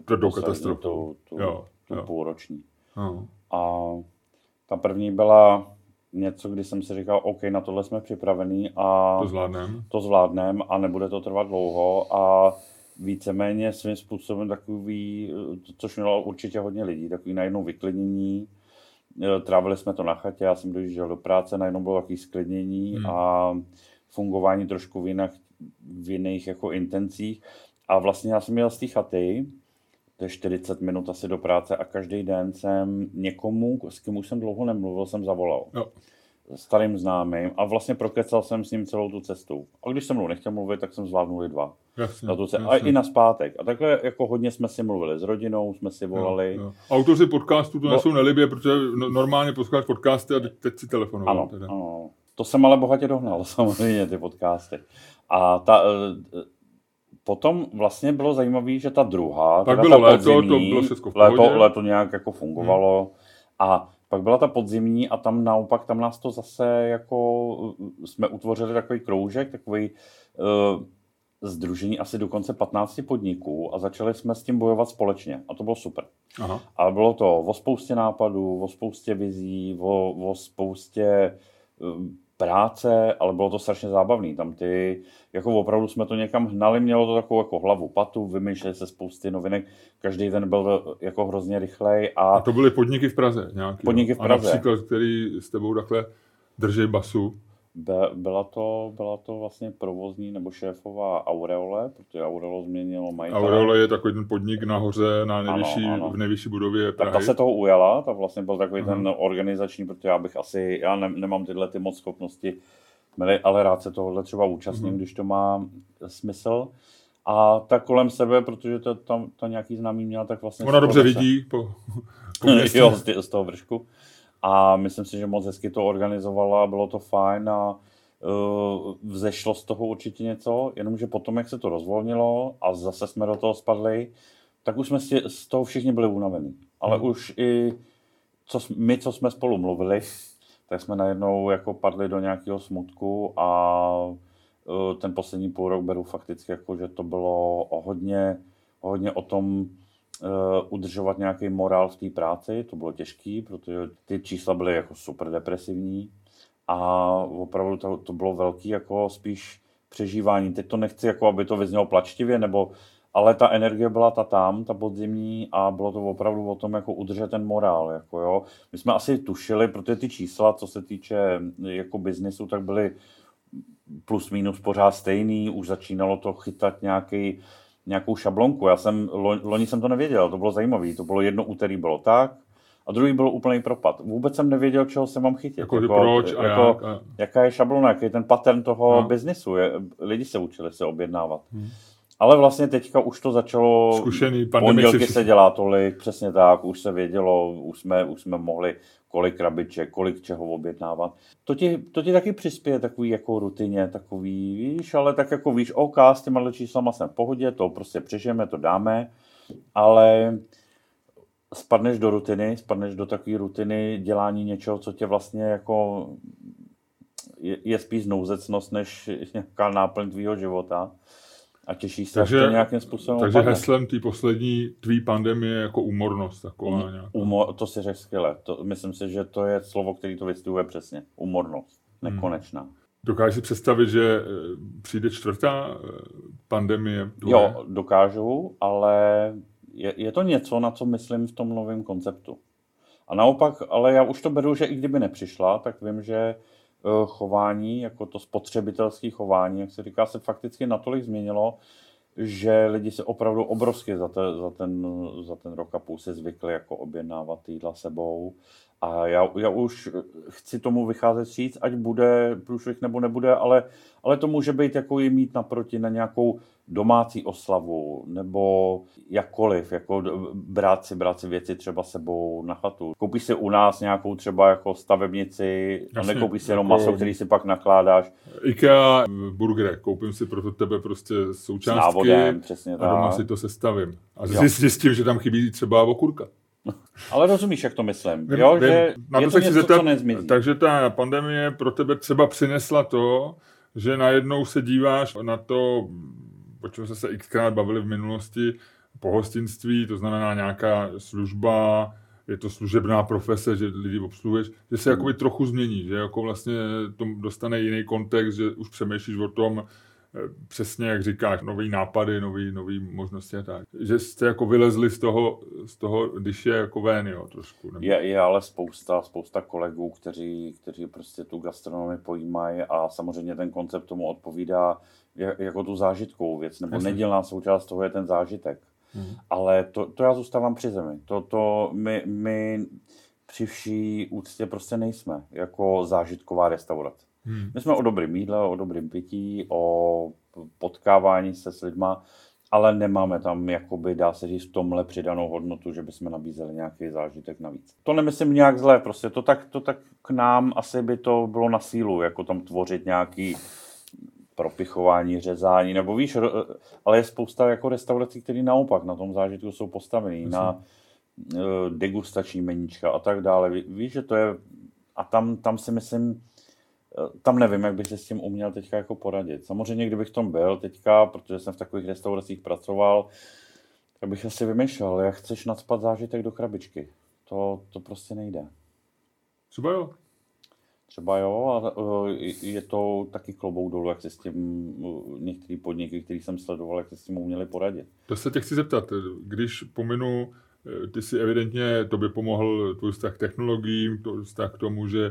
půlroční. A ta první byla něco, kdy jsem si říkal, OK, na tohle jsme připravení a to zvládnem a nebude to trvat dlouho a víceméně svým způsobem takový, což mělo určitě hodně lidí, takový najednou vyklidnění. Trávili jsme to na chatě, já jsem dojížděl do práce, najednou bylo takový sklidnění a fungování trošku v jiných jako intencích. A vlastně já jsem jel z té chaty, to je 40 minut asi do práce a každý den jsem někomu, s kým už jsem dlouho nemluvil, jsem zavolal. Jo. Starým známým a vlastně prokecal jsem s ním celou tu cestu. A když jsem mnou nechtěl mluvit, tak jsem zvládnul 2. Jasně. A i na zpátek. A takhle jako hodně jsme si mluvili s rodinou, jsme si volali. Jo. Autoři podcastu to nesou nelibě, protože normálně posloucháš podcasty a teď si telefonoval. Ano. To jsem ale bohatě dohnal, samozřejmě, ty podcasty. A potom vlastně bylo zajímavé, že ta druhá, tak bylo léto, to bylo všechno v pohodě. Léto nějak jako fungovalo. A pak byla ta podzimní a tam naopak, tam nás to zase jako, jsme utvořili takový kroužek, takový sdružení asi dokonce 15 podniků a začali jsme s tím bojovat společně a to bylo super. Aha. A bylo to o spoustě nápadů, o spoustě vizí, o spoustě práce, ale bylo to strašně zábavný. Tam jako opravdu jsme to někam hnali, mělo to takovou jako hlavu patu, vymýšleli se spousty novinek, každý den byl jako hrozně rychlej. A to byly podniky v Praze nějaký? Podniky v Praze. A například, který s tebou takhle drží basu? Byla to vlastně provozní nebo šéfová Aureole, protože Aureolo změnilo majitele. Aureole je takový ten podnik nahoře v nejvyšší budově Prahy. Tak ta se toho ujala, ta vlastně byl takový ten organizační, protože já nemám tyhle ty moc schopnosti, ale rád se tohohle třeba účastním, když to má smysl. A tak kolem sebe, protože to nějaký známý měla, tak vlastně... Ona dobře vidí po městě. Jo, z toho vršku. A myslím si, že moc hezky to organizovala, bylo to fajn a vzešlo z toho určitě něco, jenomže potom, jak se to rozvolnilo a zase jsme do toho spadli, tak už jsme z toho všichni byli unavení. Ale už i co jsme spolu mluvili, tak jsme najednou jako padli do nějakého smutku a ten poslední půl rok beru fakticky, jako, že to bylo hodně o tom, udržovat nějaký morál v té práci, to bylo těžký, protože ty čísla byly jako super depresivní a opravdu to bylo velký jako spíš přežívání. Teď to nechci, jako aby to vyznělo plačtivě, ale ta energie byla ta podzimní a bylo to opravdu o tom jako udržet ten morál. Jako jo. My jsme asi tušili, protože ty čísla, co se týče jako biznisu, tak byly plus minus pořád stejný, už začínalo to chytat nějakou šablonku. Loni jsem to nevěděl, to bylo zajímavé. To bylo jedno úterý bylo tak a druhý byl úplný propad. Vůbec jsem nevěděl, čeho se mám chytit. Proč a jak? Jaká je šablona, jaký je ten pattern toho biznisu. Lidi se učili se objednávat. Ale vlastně teďka už to začalo, pondělky se dělá tolik, přesně tak, už se vědělo, už jsme mohli kolik krabiček, kolik čeho objednávat. To ti taky přispěje takový jako rutině, takový, víš, ale tak jako víš, OK, s těma číslama jsem v pohodě, to prostě přežijeme, to dáme, ale spadneš do takové rutiny dělání něčeho, co tě vlastně jako je spíš nouzecnost, než nějaká náplň tvýho života. A těšíš se, že to nějakým způsobem Takže opadne. Heslem té poslední tvý pandemie je jako úmornost. To si řekl skvěle. Myslím si, že to je slovo, který to vystihuje přesně. Úmornost. Nekonečná. Dokážeš si představit, že přijde 4. pandemie? Jo, dokážu, ale je to něco, na co myslím v tom novém konceptu. A naopak, ale já už to beru, že i kdyby nepřišla, tak vím, že chování, jako to spotřebitelské chování, jak se říká, se fakticky natolik změnilo, že lidi se opravdu obrovsky za ten rok a půl se zvykli jako objednávat jídla sebou. A já už chci tomu vycházet vstříc, ať bude průšvih nebo nebude, ale to může být jako je mít naproti na nějakou domácí oslavu, nebo jakkoliv, jako brát si věci třeba sebou na chatu. Koupíš si u nás nějakou třeba jako stavebnici, a nekoupíš si jenom maso, který si pak nakládáš. IKEA burgery, koupím si pro tebe prostě součástky, s návodem, přesně a doma si to sestavím. A zjistím, že tam chybí třeba okurka. Ale rozumíš, jak to myslím. Jo, že na je to něco, co nezmizí. Takže ta pandemie pro tebe třeba přinesla to, že najednou se díváš na to, o čem jsme se xkrát bavili v minulosti, pohostinství, to znamená nějaká služba, je to služebná profese, že lidi obsluhuješ, že se jakoby trochu změní, že jako vlastně to dostane jiný kontext, že už přemýšlíš o tom, přesně jak říkáš, nový nápady, nový možnosti a tak. Že jste jako vylezli z toho, když je jako ven, jo, trošku. Nebo... Je ale spousta kolegů, kteří prostě tu gastronomii pojímají a samozřejmě ten koncept tomu odpovídá jako tu zážitkovou věc, nebo nedílná součást toho je ten zážitek. Ale to já zůstávám při zemi. My při vší úctě prostě nejsme jako zážitková restaurace. My jsme o dobrým jídle, o dobrým pití, o potkávání se s lidma, ale nemáme tam, jakoby, dá se říct, v tomhle přidanou hodnotu, že bychom nabízeli nějaký zážitek navíc. To nemyslím nějak zle, prostě to tak k nám asi by to bylo na sílu, jako tam tvořit nějaký propichování, řezání, nebo víš, ale je spousta jako restaurací, které naopak na tom zážitku jsou postavený, na degustační meníčka a tak dále. Víš, že to je, a tam si myslím, tam nevím, jak bych se s tím uměl teďka jako poradit. Samozřejmě, kdybych tom byl teďka, protože jsem v takových restauracích pracoval, tak bych asi vymýšlel, jak chceš nacpat zážitek do krabičky. To prostě nejde. Třeba jo, a je to taky klobouk dolů, jak se s tím některý podniky, který jsem sledoval, jak se s tím uměli poradit. To se tě chci zeptat, když pominu, ty si evidentně, tobě pomohl tvůj vztah k technologiím, vztah k tomu, že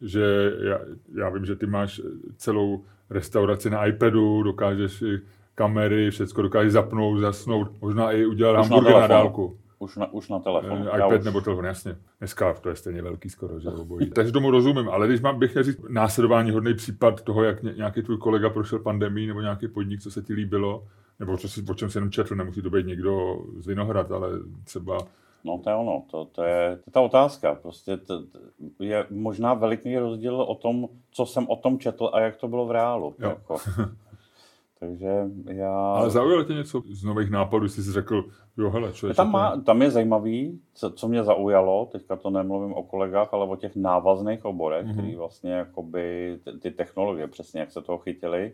já vím, že ty máš celou restauraci na iPadu, dokážeš kamery, všecko dokážeš zapnout, zasnout, možná i udělat hamburger na dálku. Už na telefon. iPad nebo telefon, jasně. Dneska to je stejně velký skoro, že obojí. Takže tomu rozumím, ale když bych měl říct následování hodný případ toho, jak nějaký tvůj kolega prošel pandemii nebo nějaký podnik, co se ti líbilo, nebo o čem jsi jenom četl, nemusí to být někdo z Vinohrad, ale třeba... No to je ono, to je ta otázka. Prostě je možná veliký rozdíl o tom, co jsem o tom četl a jak to bylo v reálu. Jako. Takže já... Ale zaujalo tě něco z nových nápadů, jsi řekl, jo hele, člověče... Tam je zajímavý, co mě zaujalo, teďka to nemluvím o kolegách, ale o těch návazných oborech, který vlastně jakoby ty technologie, přesně jak se toho chytili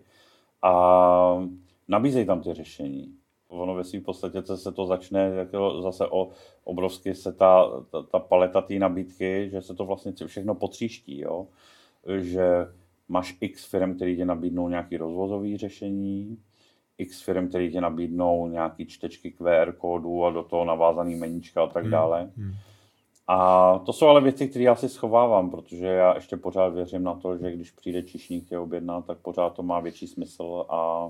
a nabízejí tam ty řešení. Ono ve svým podstatě se to začne jako zase obrovsky se ta paleta té nabídky, že se to vlastně všechno potříští, jo? Že máš x firm, který ti nabídnou nějaký rozvozový řešení, x firm, který ti nabídnou nějaký čtečky QR kódů a do toho navázaný meníčka a tak dále. A to jsou ale věci, které já si schovávám, protože já ještě pořád věřím na to, že když přijde číšník tě objednat, tak pořád to má větší smysl a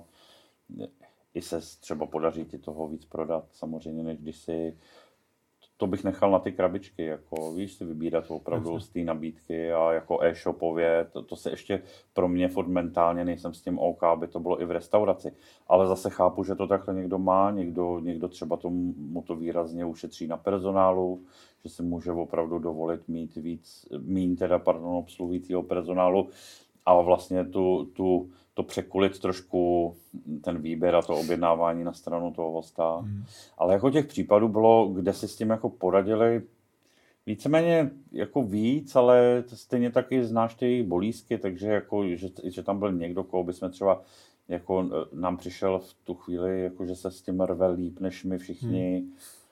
i se třeba podaří ti toho víc prodat, samozřejmě, než když si... To bych nechal na ty krabičky, jako víš, si vybírat opravdu z té nabídky a jako e-shopově, to se ještě pro mě furt mentálně nejsem s tím OK, aby to bylo i v restauraci. Ale zase chápu, že to takhle někdo má, někdo třeba mu to výrazně ušetří na personálu, že si může opravdu dovolit mít míň obsluhujícího personálu a vlastně to překulit trošku ten výběr a to objednávání na stranu toho hosta. Ale jako těch případů bylo, kde si s tím jako poradili víceméně jako víc, ale stejně taky znáš ty jejich bolízky, takže jako, že tam byl někdo, koho bychom třeba jako nám přišel v tu chvíli, jako že se s tím rve líp než my všichni.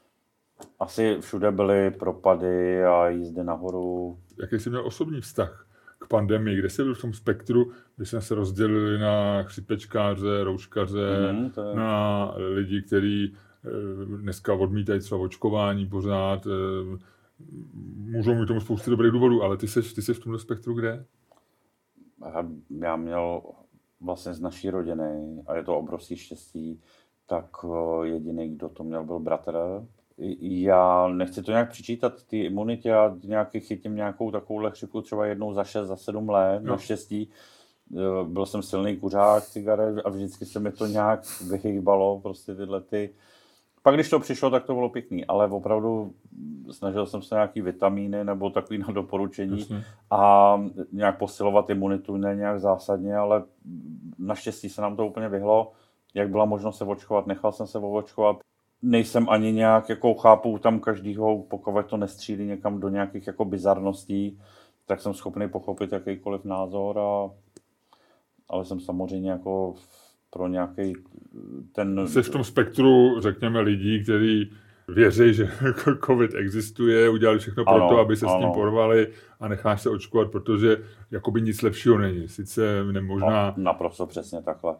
Asi všude byly propady a jízdy nahoru. Jaký jsi měl osobní vztah k pandemii, kde jsi byl v tom spektru, kdy jsme se rozdělili na chřipečkáře, rouškaře, na lidi, kteří dneska odmítají třeba očkování pořád, můžou mít tomu spoustu dobrých důvodů, ale ty jsi v tomhle spektru kde? Já měl vlastně z naší rodiny, a je to obrovský štěstí, tak jediný, kdo to měl, byl bratr. Já nechci to nějak přičítat ty imunitě, já chytím nějakou takovouhle chřipku třeba jednou za 6, za 7 let, naštěstí. Byl jsem silný kuřák cigaret a vždycky se mi to nějak vyhýbalo, prostě tyhle ty. Pak když to přišlo, tak to bylo pěkný, ale opravdu snažil jsem se nějaký vitamíny nebo takový na doporučení a nějak posilovat imunitu, ne nějak zásadně, ale naštěstí se nám to úplně vyhlo. Jak byla možnost se očkovat, nechal jsem se očkovat. Nejsem ani nějak, jako chápu tam každýho, pokud to nestřílí někam do nějakých jako bizarností, tak jsem schopný pochopit jakýkoliv názor, ale jsem samozřejmě jako pro nějaký ten... Jsi v tom spektru, řekněme, lidí, kteří věří, že covid existuje, udělali všechno pro to, aby se s tím porvali a necháš se očkovat, protože jakoby nic lepšího není. Sice nemožná... Naprosto přesně takhle.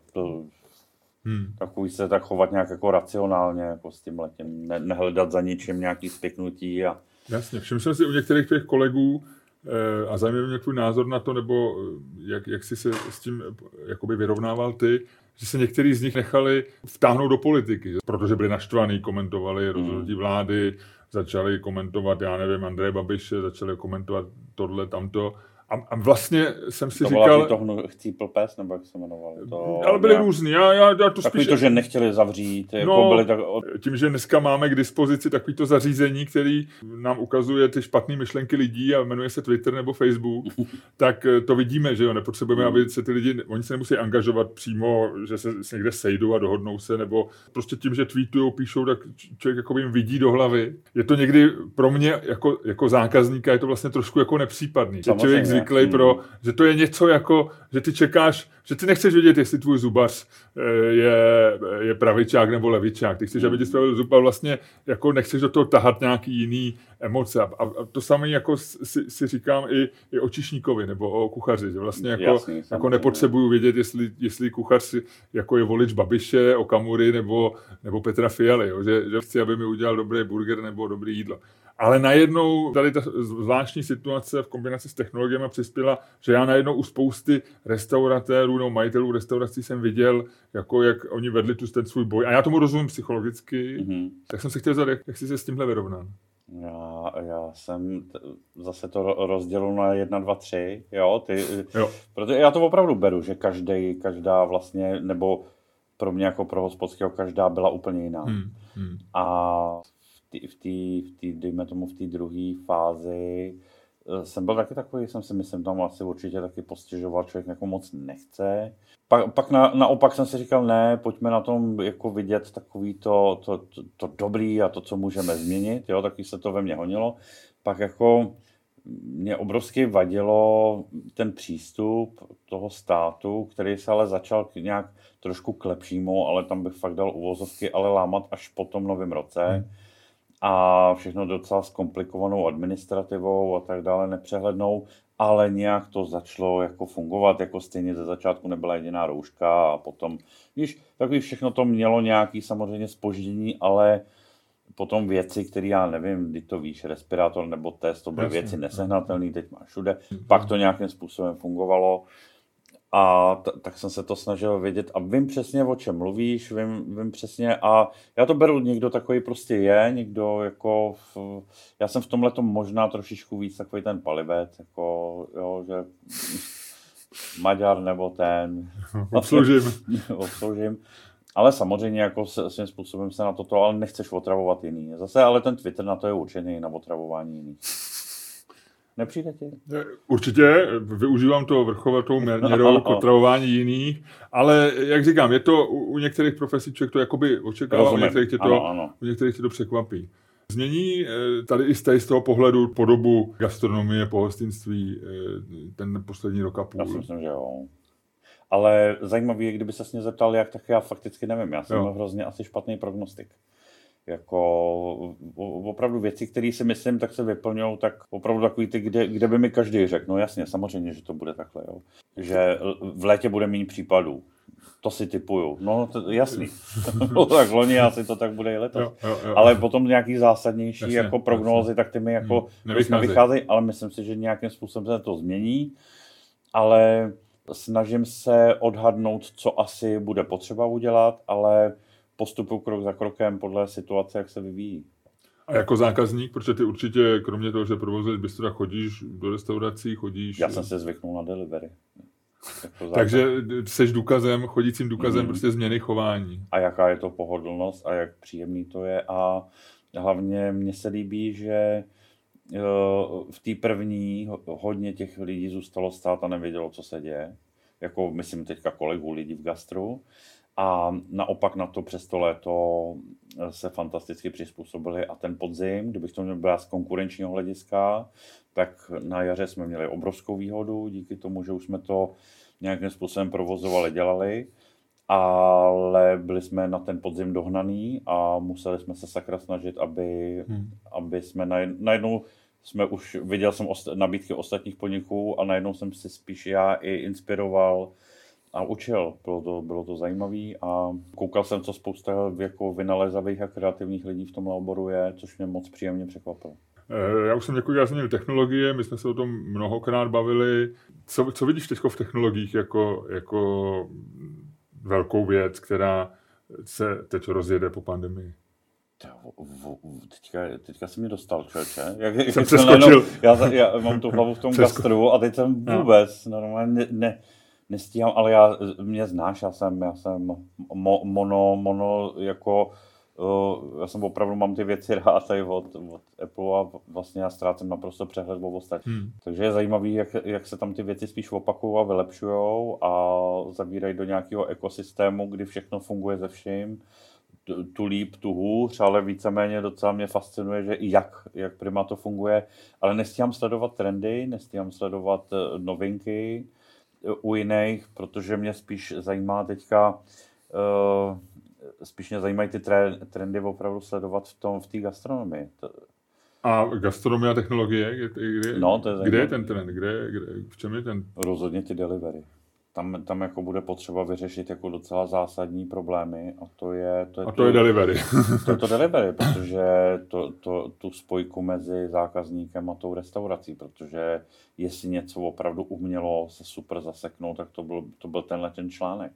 Takový se tak chovat nějak jako racionálně, jako s tímhletím, nehledat za ničím nějaký spěknutí. Jasně, všiml jsem si u některých těch kolegů a zajímavý mě tvůj názor na to, nebo jak jsi se s tím jakoby vyrovnával ty, že se některý z nich nechali vtáhnout do politiky, protože byli naštvaný, komentovali rozhodnutí vlády, začali komentovat, já nevím, Andreje Babiše, začali komentovat tohle, tamto. A vlastně jsem si říkal... To chcípl pes, nebo jak se jmenovali? Ale byli různý. Já to takový spíš... to, že nechtěli zavřít. Jako byli tak... Tím, že dneska máme k dispozici takovýto zařízení, který nám ukazuje ty špatné myšlenky lidí a jmenuje se Twitter nebo Facebook, tak to vidíme, že jo, nepotřebujeme, aby se ty lidi, oni se nemusí angažovat přímo, že se někde sejdou a dohodnou se, nebo prostě tím, že tweetujou, píšou, tak člověk jako jim vidí do hlavy. Je to někdy pro mě jako zákazníka, je to vlastně trošku jako nepřípadný. Zvyklý že to je něco jako, že ty čekáš, že ty nechceš vědět, jestli tvůj zubař je pravičák nebo levičák. Ty chceš, aby ti spravil zub a vlastně jako nechceš do toho tahat nějaký jiný emoce. A to samé jako si říkám i o číšníkovi nebo o kuchaři, že vlastně jako nepotřebuju vědět, jestli kuchař jako je volič Babiše, Okamury nebo Petra Fialy, jo? Že chci, aby mi udělal dobrý burger nebo dobrý jídlo. Ale najednou tady ta zvláštní situace v kombinaci s technologiemi přispěla, že já najednou u spousty restauratérů nebo majitelů restaurací jsem viděl, jako jak oni vedli ten svůj boj. A já tomu rozumím psychologicky, tak jsem se chtěl zeptat, jak jsi se s tímhle vyrovnal. Já jsem zase to rozdělil na 1, 2, 3, jo. Protože já to opravdu beru, že každá vlastně, nebo pro mě jako pro hospodského každá byla úplně jiná. A dejme tomu v té druhé fázi jsem byl taky takový, jsem si myslím, tam asi určitě taky postěžoval, člověk jako moc nechce. Pak naopak jsem si říkal, ne, pojďme na tom jako vidět takový to dobrý a to, co můžeme změnit, jo, taky se to ve mně honilo. Pak jako mě obrovsky vadilo ten přístup toho státu, který se ale začal nějak trošku k lepšímu, ale tam bych fakt dal uvozovky, ale lámat až po tom novém roce. A všechno docela s komplikovanou administrativou a tak dále, nepřehlednou, ale nějak to začalo jako fungovat, jako stejně ze začátku nebyla jediná rouška a potom, víš, takový všechno to mělo nějaký samozřejmě zpoždění, ale potom věci, které já nevím, kdy to víš, respirátor nebo test, to byly věci nesehnatelné, teď máš všude, pak to nějakým způsobem fungovalo. A tak jsem se to snažil vědět a vím přesně, o čem mluvíš, vím přesně a já to beru, někdo takový prostě je, někdo jako, já jsem v tomhletom možná trošičku víc takový ten palivec, jako jo, že Maďar nebo ten. Obsloužím. Ale samozřejmě jako svým způsobem se na toto, ale nechceš otravovat jiný. Zase ale ten Twitter na to je určený na otravování jiných. Nepřijde ti? Určitě, využívám to vrchovatou měrou k otravování jiných, ale jak říkám, je to u některých profesí člověk to jakoby očekává, u některých tě to překvapí. Změní tady i z toho pohledu podobu gastronomie, pohostinství ten poslední rok a půl? Já si myslím, že jo. Ale zajímavý je, kdyby se mě zeptal, jak, tak já fakticky nevím. Já jsem hrozně asi špatný prognostik. Jako opravdu věci, které si myslím, tak se vyplňují, tak opravdu takový ty, kde by mi každý řekl, no jasně, samozřejmě, že to bude takhle, jo. Že v létě bude méně případů. To si typuju. No, jasný. Tak loni asi to tak bude i letos. Jo. Ale potom nějaký zásadnější Jasně, jako prognózy, tak ty mi jako nevycházejí, ale myslím si, že nějakým způsobem se to změní. Ale snažím se odhadnout, co asi bude potřeba udělat, ale postupuji krok za krokem podle situace, jak se vyvíjí. A jako zákazník, protože ty určitě, kromě toho, že provozuješ bistro, chodíš do restaurací, chodíš... Já jsem se zvyknul na delivery. Takže jsi důkazem, chodícím důkazem prostě změny chování. A jaká je to pohodlnost a jak příjemný to je. A hlavně mně se líbí, že v té první hodně těch lidí zůstalo stát a nevědělo, co se děje. Jako myslím teďka kolegů lidí v gastru. A naopak na to přes to léto se fantasticky přizpůsobili a ten podzim, kdybych to měl brát z konkurenčního hlediska, tak na jaře jsme měli obrovskou výhodu díky tomu, že už jsme to nějakým způsobem provozovali, dělali, ale byli jsme na ten podzim dohnaný a museli jsme se sakra snažit, aby jsme najednou jsme už, viděl jsem nabídky ostatních podniků a najednou jsem si spíš já i inspiroval a učil. Bylo to zajímavé a koukal jsem, co spousta jako vynalézavých a kreativních lidí v tomhle oboru je, což mě moc příjemně překvapilo. Já už jsem několik zmínil technologie, my jsme se o tom mnohokrát bavili. Co vidíš teď v technologiích jako velkou věc, která se teď rozjede po pandemii? Teďka jsi mě dostal, člověče. Jsem přeskočil. Já mám tu hlavu v tom gastru a teď jsem vůbec normálně nestíhám, ale mě znáš, já jsem mono jako já jsem opravdu mám ty věci rád tady od Apple a vlastně já ztrácím naprosto přehled o ostatní. Takže je zajímavý, jak se tam ty věci spíš opakují a vylepšujou a zavírají do nějakého ekosystému, kdy všechno funguje ze vším. Tu líp, tu hůř, ale víceméně docela mě fascinuje, že jak prima to funguje, ale nestíhám sledovat trendy, nestíhám sledovat novinky u jiných, protože mě spíš zajímá teďka spíš mě zajímají ty trendy opravdu sledovat v té gastronomii. A gastronomie a technologie? Kde je ten trend? V čem je ten? Rozhodně ty delivery. Tam jako bude potřeba vyřešit jako docela zásadní problémy a to je delivery. To je to delivery, protože tu spojku mezi zákazníkem a tou restaurací, protože jestli něco opravdu umělo se super zaseknout, tak to byl ten článek.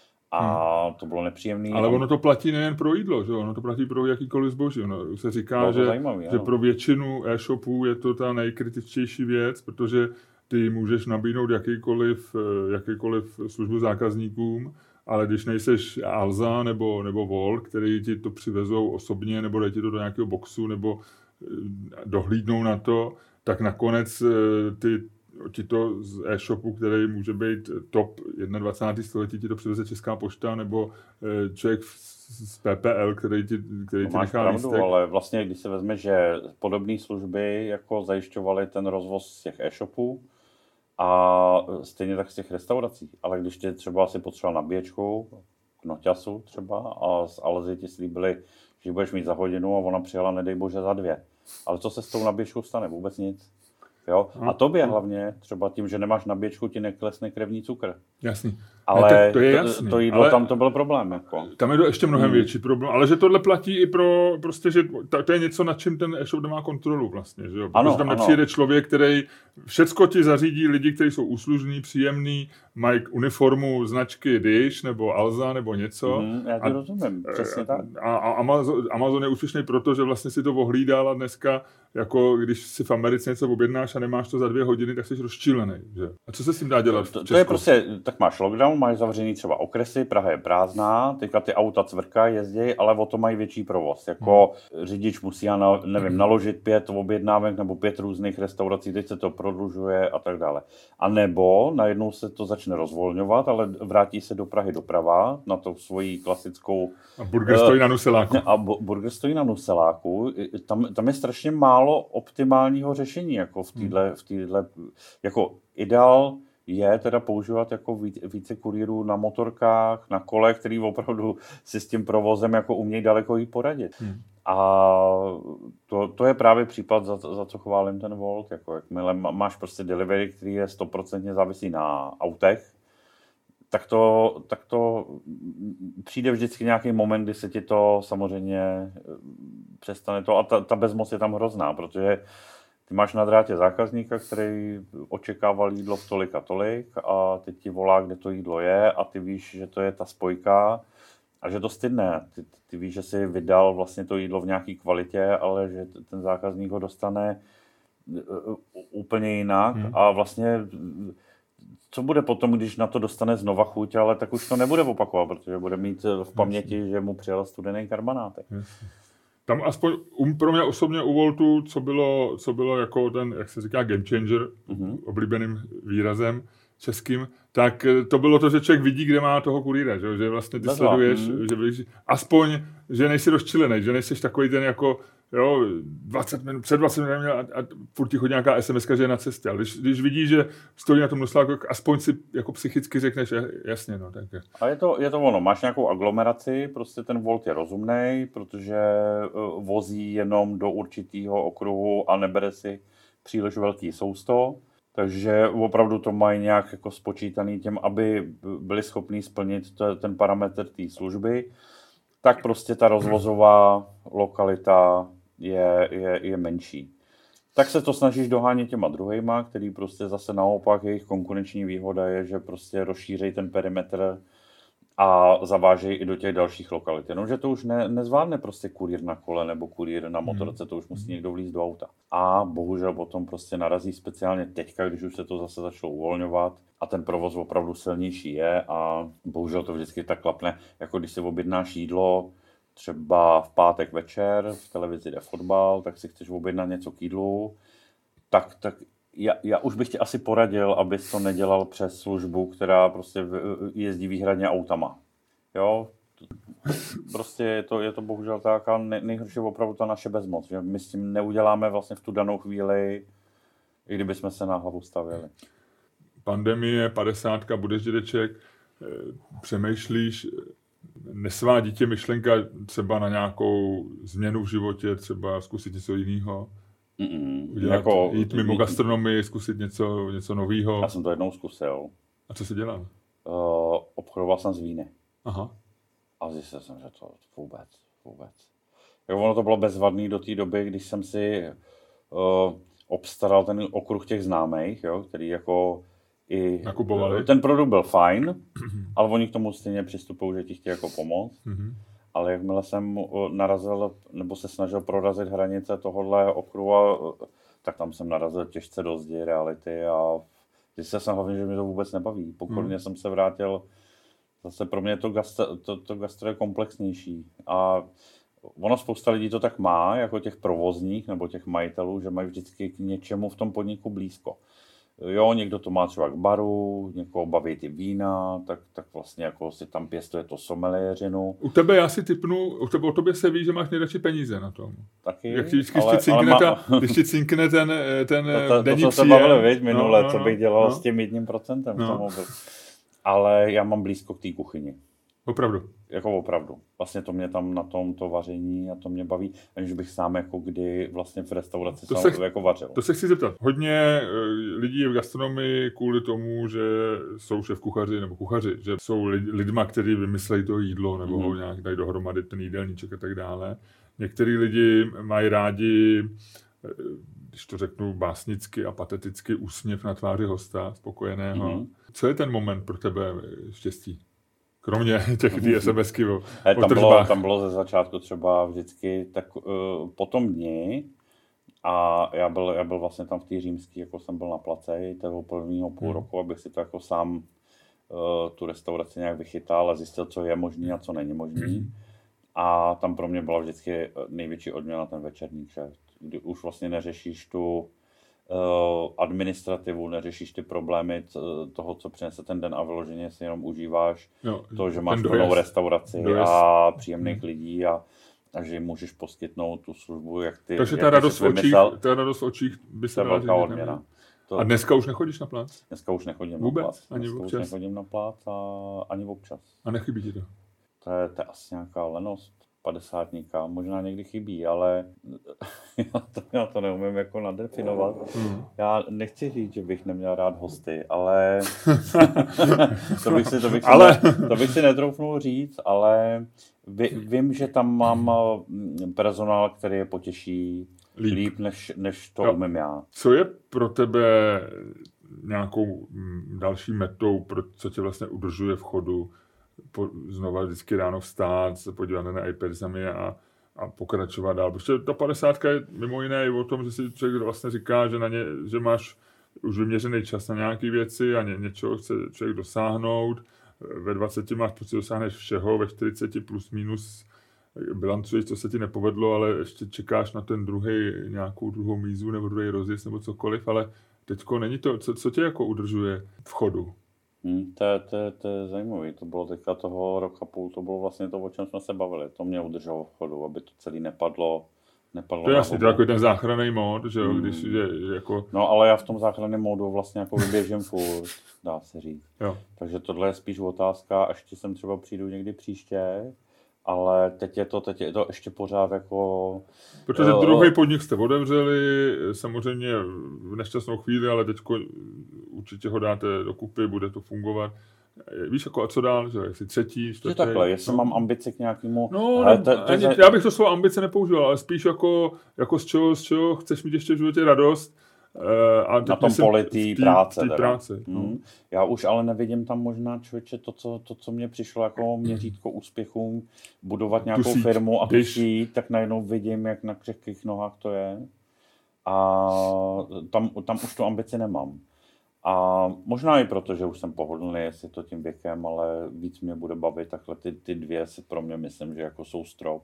A to bylo nepříjemné. Ale ono to platí nejen pro jídlo, že? Ono to platí pro jakýkoliv zboží. Ono se říká, že pro většinu e-shopů je to ta nejkritičtější věc, protože ty můžeš nabídnout jakýkoliv službu zákazníkům, ale když nejseš Alza nebo Volt, který ti to přivezou osobně, nebo dají ti to do nějakého boxu, nebo dohlídnou na to, tak nakonec ti to z e-shopu, který může být top 21. století, ti to přiveze Česká pošta, nebo člověk z PPL, který ti nechá lístek. Ale vlastně, když se vezme, že podobné služby jako zajišťovaly ten rozvoz z těch e-shopů a stejně tak z těch restaurací. Ale když tě třeba si potřeboval nabíječku k noťasu třeba a z Alzy ti slíbili, že budeš mít za hodinu a ona přijela, nedej bože, za 2. Ale co se s tou nabíječkou stane? Vůbec nic. Jo? A tobě hlavně, třeba tím, že nemáš nabíječku, ti neklesne krevní cukr. Jasný. Ale to je jasný. To jídlo, ale tam to byl problém. Jako. Tam je to ještě mnohem větší problém. Ale že tohle platí i pro, prostě, že to je něco, nad čím ten e-shop nemá kontrolu vlastně. Že jo? Protože tam nepřijede člověk, který všecko ti zařídí lidi, kteří jsou úslužní, příjemní, mají uniformu značky Dish nebo Alza nebo něco. Já ti rozumím, přesně tak. A Amazon je úspěšný proto, že vlastně si to ohlídal a dneska, jako když si v Americe něco objednáš a nemáš to za 2 hodiny, tak jsi rozčílený. Že? A co se s tím dá dělat v Česku? To je prostě, tak máš lockdown, máš zavřený třeba okresy, Praha je prázdná, teďka ty auta cvrkají, jezdí, ale o to mají větší provoz. Jako řidič musí, naložit 5 objednávek nebo 5 různých restaurací, teď se to prodlužuje a tak dále. A nebo najednou se to začne rozvolňovat, ale vrátí se do Prahy doprava na to svoji klasickou... A burger stojí na Nuseláku. A burger stojí na Nuseláku. Tam je strašně málo optimálního řešení, jako v téhle jako ideál je teda používat jako více kurýrů na motorkách, na kolech, který opravdu si s tím provozem jako umějí daleko jít poradit. A to je právě případ, za co chválím ten Volt. Jako jakmile máš prostě delivery, který je 100% závislý na autech, tak to přijde vždycky nějaký moment, kdy se ti to samozřejmě přestane to a ta bezmoc je tam hrozná, protože ty máš na drátě zákazníka, který očekával jídlo v tolik a tolik a teď ti volá, kde to jídlo je a ty víš, že to je ta spojka a že to stydne. Ty víš, že jsi vydal vlastně to jídlo v nějaké kvalitě, ale že ten zákazník ho dostane úplně jinak a vlastně co bude potom, když na to dostane znova chuť, ale tak už to nebude opakovat, protože bude mít v paměti, že mu přijel studený karbonátek. Tam aspoň pro mě osobně u Woltu, co bylo jako ten, jak se říká, game changer, oblíbeným výrazem českým, tak to bylo to, že člověk vidí, kde má toho kurýra, že vlastně ty sleduješ, že aspoň, že nejsi rozčilenej, že nejsi takový ten jako, jo, 20 minut, před 20 minut a furt ti chodí nějaká SMS-ka, že je na cestě, ale když vidíš, že stojí na tom nosláku, aspoň si jako psychicky řekneš, jasně, no, tak. A je to ono, máš nějakou aglomeraci, prostě ten Wolt je rozumnej, protože vozí jenom do určitého okruhu a nebere si příliš velký sousto, takže opravdu to mají nějak jako spočítaný tím, aby byli schopní splnit ten parametr té služby, tak prostě ta rozvozová lokalita je menší. Tak se to snažíš dohánět těma druhejma, který prostě zase naopak jejich konkurenční výhoda je, že prostě rozšířejí ten perimetr a zavážejí i do těch dalších lokalit. Jenomže to už nezvládne prostě kurýr na kole nebo kurýr na motorce, to už musí někdo vlízt do auta. A bohužel potom prostě narazí speciálně teďka, když už se to zase začalo uvolňovat a ten provoz opravdu silnější je a bohužel to vždycky tak klapne, jako když si objednáš jídlo, třeba v pátek večer, v televizi jde fotbal, tak si chceš objednat něco k jídlu, tak já už bych ti asi poradil, abys to nedělal přes službu, která prostě jezdí výhradně autama. Jo? Prostě je to bohužel tak a nejhorší je opravdu ta naše bezmoc, že my s tím neuděláme vlastně v tu danou chvíli, i kdyby jsme se na hlavu stavěli. Pandemie, 50, budeš dědeček, přemýšlíš, nesvádí tě myšlenka třeba na nějakou změnu v životě, třeba zkusit něco jiného? Jít mimo gastronomii, zkusit něco nového? Já jsem to jednou zkusil. A co jsi dělal? Obchodoval jsem s víny. Aha. A zjistil jsem, že to vůbec. Jo, ono to bylo bezvadný do té doby, když jsem si obstaral ten okruh těch známých, jo, který jako i nakupovali. Ten produkt byl fajn, ale oni k tomu stejně přistupují, že ti chtějí jako pomoct. Ale jakmile jsem narazil, nebo se snažil prorazit hranice tohohle okruhu, tak tam jsem narazil těžce do zdi reality a zjistil jsem hlavně, že mě to vůbec nebaví. Pokorně jsem se vrátil, zase pro mě to gastro je komplexnější. A ono spousta lidí to tak má, jako těch provozních nebo těch majitelů, že mají vždycky k něčemu v tom podniku blízko. Jo, někdo to má třeba k baru, někoho baví ty vína, tak vlastně jako si tam pěstuje to someliéřinu. U tebe já si tipnu, o tobě se ví, že máš nejradši peníze na tom. Taky, jak když ti cinkne ten denní to příjem. To se bavili, minule, co bych dělal s tím 1%. Ale já mám blízko k té kuchyni. Opravdu? Jako opravdu. Vlastně to mě tam na tom to vaření a to mě baví, aniž bych sám jako kdy vlastně v restauraci jako vařil. To se chci zeptat. Hodně lidí je v gastronomii kvůli tomu, že jsou šéfkuchaři nebo kuchaři, že jsou lidma, kteří vymyslejí to jídlo nebo ho nějak dají dohromady ten jídelníček a tak dále. Některý lidi mají rádi, když to řeknu básnicky a pateticky, úsměv na tváři hosta, spokojeného. Co je ten moment pro tebe štěstí? Kromě těch SMSky o tržbách. Tam bylo ze začátku třeba vždycky tak po tom dni a já byl vlastně tam v té římské, jako jsem byl na Placeji toho prvního půl roku, abych si to jako sám tu restauraci nějak vychytal a zjistil, co je možný a co není možný. A tam pro mě byla vždycky největší odměna ten večerní kšeft, kdy už vlastně neřešíš tu administrativu, neřešíš ty problémy toho, co přinese ten den a vyloženě si jenom užíváš to, že máš plnou restauraci a příjemných lidí a že jim můžeš poskytnout tu službu, jak ty. Takže ta radost v očích by se velká odměna. A dneska už nechodíš na plác? Dneska už nechodím vůbec? Na plác. Dneska už nechodím na plác a ani občas. A nechybí ti to? To je asi nějaká lenost. 50, možná někdy chybí, ale já to neumím jako nadefinovat. Já nechci říct, že bych neměl rád hosty, ale to bych si netroufnul říct, ale vím, že tam mám personál, který je potěší líp než to umím já. Co je pro tebe nějakou další metou, co tě vlastně udržuje v chodu? Znova vždycky ráno vstát, se podívat na iPad sami a pokračovat dál. Protože ta 50 je mimo jiné i o tom, že si člověk vlastně říká, že máš už vyměřený čas na nějaké věci a něčeho chce člověk dosáhnout. Ve 20 máš pocit, dosáhneš všeho, ve 40 plus minus bilancuješ, co se ti nepovedlo, ale ještě čekáš na ten nějakou druhou mízu nebo druhý rozjezd nebo cokoliv, ale teďko není to, co tě jako udržuje v chodu? To je zajímavé. To bylo teďka toho roka půl, to bylo vlastně to, o čem jsme se bavili. To mě udrželo v chodu, aby to celé nepadlo. To je jasný, to je jako ten záchranný mód, že jo, když je jako... No, ale já v tom záchranném módu vlastně jako vyběžím furt, dá se říct. Jo. Takže tohle je spíš otázka, až sem třeba přijdu někdy příště, ale teď je to ještě pořád jako... Protože druhý podnik jste otevřeli, samozřejmě v nešťastnou chvíli, ale teďko určitě ho dáte dokupy, bude to fungovat. Víš, jako a co dál, že jestli třetí, čtvrtý... Takhle, jestli mám ambice k nějakému... Já bych to slovo ambice nepoužíval, ale spíš jako z čeho chceš mít ještě v životě radost. A na tom poli té práce. No. Já už ale nevidím tam možná, člověče, to, co mě přišlo jako měřítko úspěchům, budovat nějakou firmu a tu síť, tak najednou vidím, jak na křehkých nohách to je. A tam už tu ambici nemám. A možná i proto, že už jsem pohodlný, jestli to tím věkem, ale víc mě bude bavit takhle ty dvě si pro mě myslím, že jako jsou strop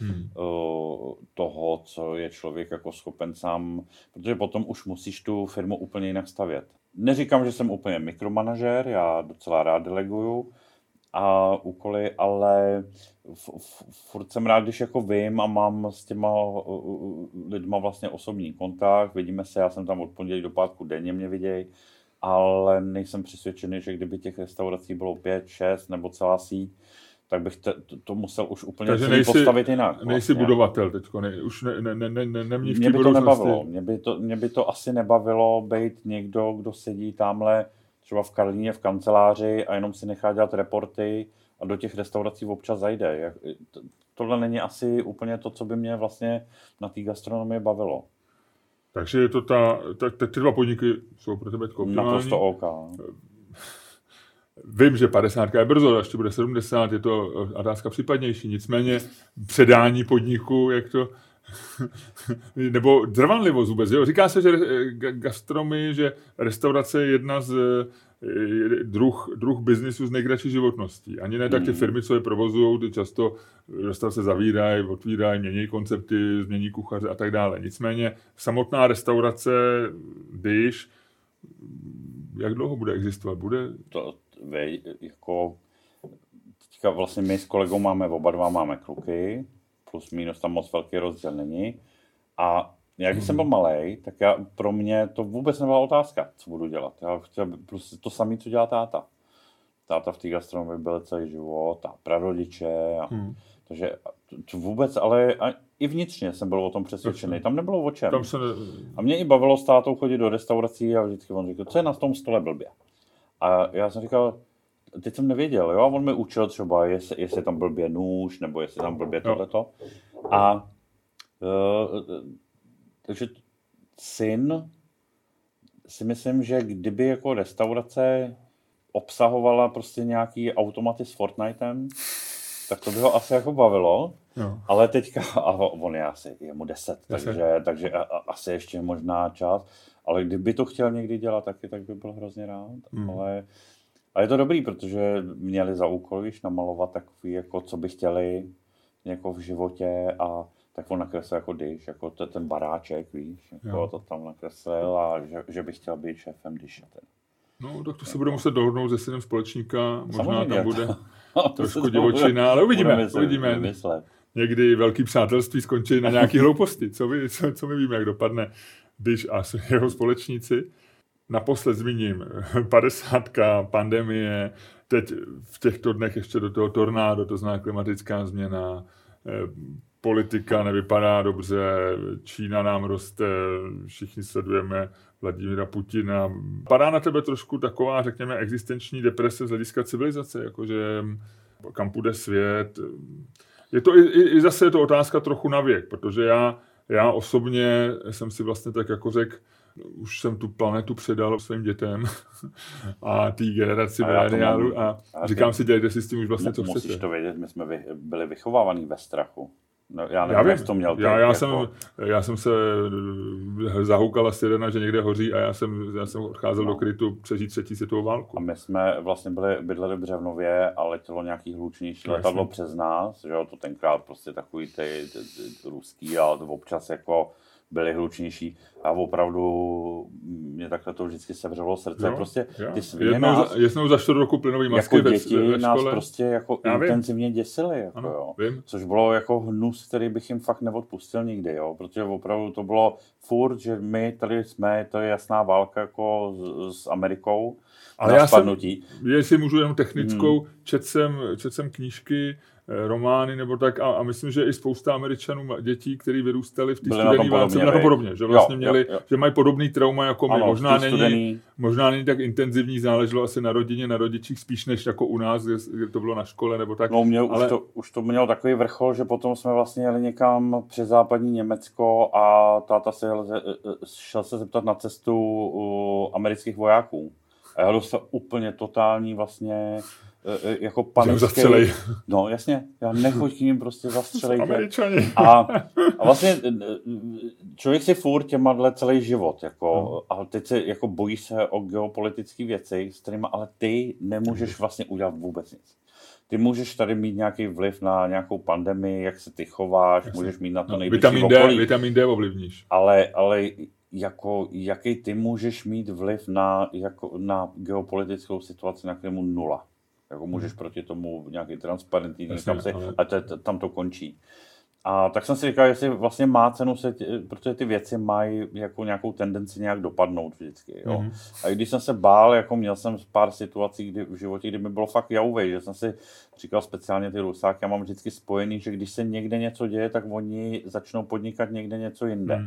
toho, co je člověk jako schopen sám, protože potom už musíš tu firmu úplně jinak stavět. Neříkám, že jsem úplně mikromanažer, já docela rád deleguju a úkoly, ale furt jsem rád, když jako vím a mám s těma lidma vlastně osobní kontakt, vidíme se, já jsem tam od pondělí do pátku denně mě vidějí, ale nejsem přesvědčený, že kdyby těch restaurací bylo 5, 6 nebo celá síť, tak bych to musel už úplně celý postavit jinak. Takže nejsi budovatel teďko, už nemníš v té budoucnosti. Mě by to nebavilo. Mě by to asi nebavilo být někdo, kdo sedí tamhle třeba v Karlíně v kanceláři a jenom si nechá dělat reporty a do těch restaurací občas zajde. Tohle není asi úplně to, co by mě vlastně na té gastronomii bavilo. Takže je to ty dva podniky jsou pro tebe optimální. Naprosto OK. Vím, že 50 je brzo, až to bude 70, je to otázka případnější. Nicméně předání podniku, jak to... nebo trvanlivost vůbec. Jo? Říká se, že gastronomie, že restaurace je jedna z druh biznisu s nejkratší životností. Ani ne tak ty firmy, co je provozují, ty často restaurace zavírají, otvírají, mění koncepty, změní kuchaře a tak dále. Nicméně samotná restaurace, když jak dlouho bude existovat? Teďka vlastně my s kolegou oba dva máme kluky, plus minus tam moc velký rozdíl není. A jak jsem byl malej, tak pro mě to vůbec nebyla otázka, co budu dělat. Já chtěl prostě to samé, co dělá táta. Táta v té gastronomii byl celý život a prarodiče. Takže to vůbec, ale i vnitřně jsem byl o tom přesvědčený. Tam nebylo o čem. A mě i bavilo s tátou chodit do restaurací a vždycky on říkal, co je na tom stole blbě. A já jsem říkal, teď jsem nevěděl, jo, a on mi učil třeba, jestli tam blbě nůž, nebo jestli tam blbě tohleto. A takže syn si myslím, že kdyby jako restaurace obsahovala prostě nějaký automaty s Fortnitem, tak to by ho asi jako bavilo, ale teďka, a on je mu 10, takže asi ještě možná čas, ale kdyby to chtěl někdy dělat taky, tak by byl hrozně rád, ale je to dobrý, protože měli za úkol, víš, namalovat takový, jako co by chtěli jako v životě a tak on nakreslil jako jako ten baráček, víš, jako to tam nakreslil a že by chtěl být šéfem Dishe. No, tak to se bude muset dohodnout se synem společníka, možná tam bude trošku divočina, ale uvidíme. Někdy velký přátelství skončí na nějaký hlouposti, co my víme, jak dopadne Dish a jeho společníci. Naposled zmíním 50, pandemie, teď v těchto dnech ještě do toho tornádo, to znamená klimatická změna, politika nevypadá dobře, Čína nám roste, všichni sledujeme Vladimira Putina. Padá na tebe trošku taková, řekněme, existenční deprese z hlediska civilizace, jakože kam půjde svět. Je to i zase je to otázka trochu na věk, protože já osobně jsem si vlastně tak jako řekl, už jsem tu planetu předal svým dětem a té generaci mileniálů a říkám si, dělejte si s tím už vlastně, co chcete. Musíš to vědět, my jsme byli vychovávaní ve strachu. No, já nevím, jak to měl. Já jsem se zahoukal asi jeden, že někde hoří a já jsem odcházel do krytu přežít 3. světovou válku. A my jsme vlastně bydleli v Břevnově a letělo nějaký hlučnější letadlo přes nás, že jo, to tenkrát prostě takový ty ruský, ale to občas jako byly hlučnější a opravdu mě takhle to vždycky sevřelo srdce. Prostě ty svině jednou za 4 roku plynový masky jako děti ve nás prostě jako intenzivně děsili. Jako, ano, jo. Vím. Což bylo jako hnus, který bych jim fakt neodpustil nikdy. Jo. Protože opravdu to bylo furt, že my tady jsme, to je jasná válka jako s Amerikou. Ale já jsem, jestli můžu jenom technickou, četl jsem knížky, romány nebo tak a myslím, že i spousta Američanů, dětí, kteří vyrůstali v té studené válce, na to podobně, že vlastně měli, že mají podobný trauma jako my. Ano, možná není tak intenzivní, záleželo asi na rodině, na rodičích, spíš než jako u nás, kde to bylo na škole nebo tak. No, už to mělo takový vrchol, že potom jsme vlastně jeli někam přes západní Německo a táta šel se zeptat na cestu amerických vojáků. A já dostal úplně totální vlastně jako panický. No jasně, já nechoď k ním prostě zastřelejte. A vlastně člověk si furt těma celý život, jako, a teď se jako bojí se o geopolitické věci, s kterými ale ty nemůžeš vlastně udělat vůbec nic. Ty můžeš tady mít nějaký vliv na nějakou pandemii, jak se ty chováš, můžeš mít na to nejbližší okolí. Vitamin D ovlivníš. Ale jako, jaký ty můžeš mít vliv na geopolitickou situaci, na kterému 0. Jako můžeš proti tomu nějaký transparentní, a tam to končí. A tak jsem si říkal, jestli vlastně má cenu protože ty věci mají jako nějakou tendenci nějak dopadnout vždycky. Jo. A když jsem se bál, jako měl jsem pár situací v životě, kdy mi bylo fakt jauvej, že jsem si říkal speciálně ty Rusáky, já mám vždycky spojený, že když se někde něco děje, tak oni začnou podnikat někde něco jinde.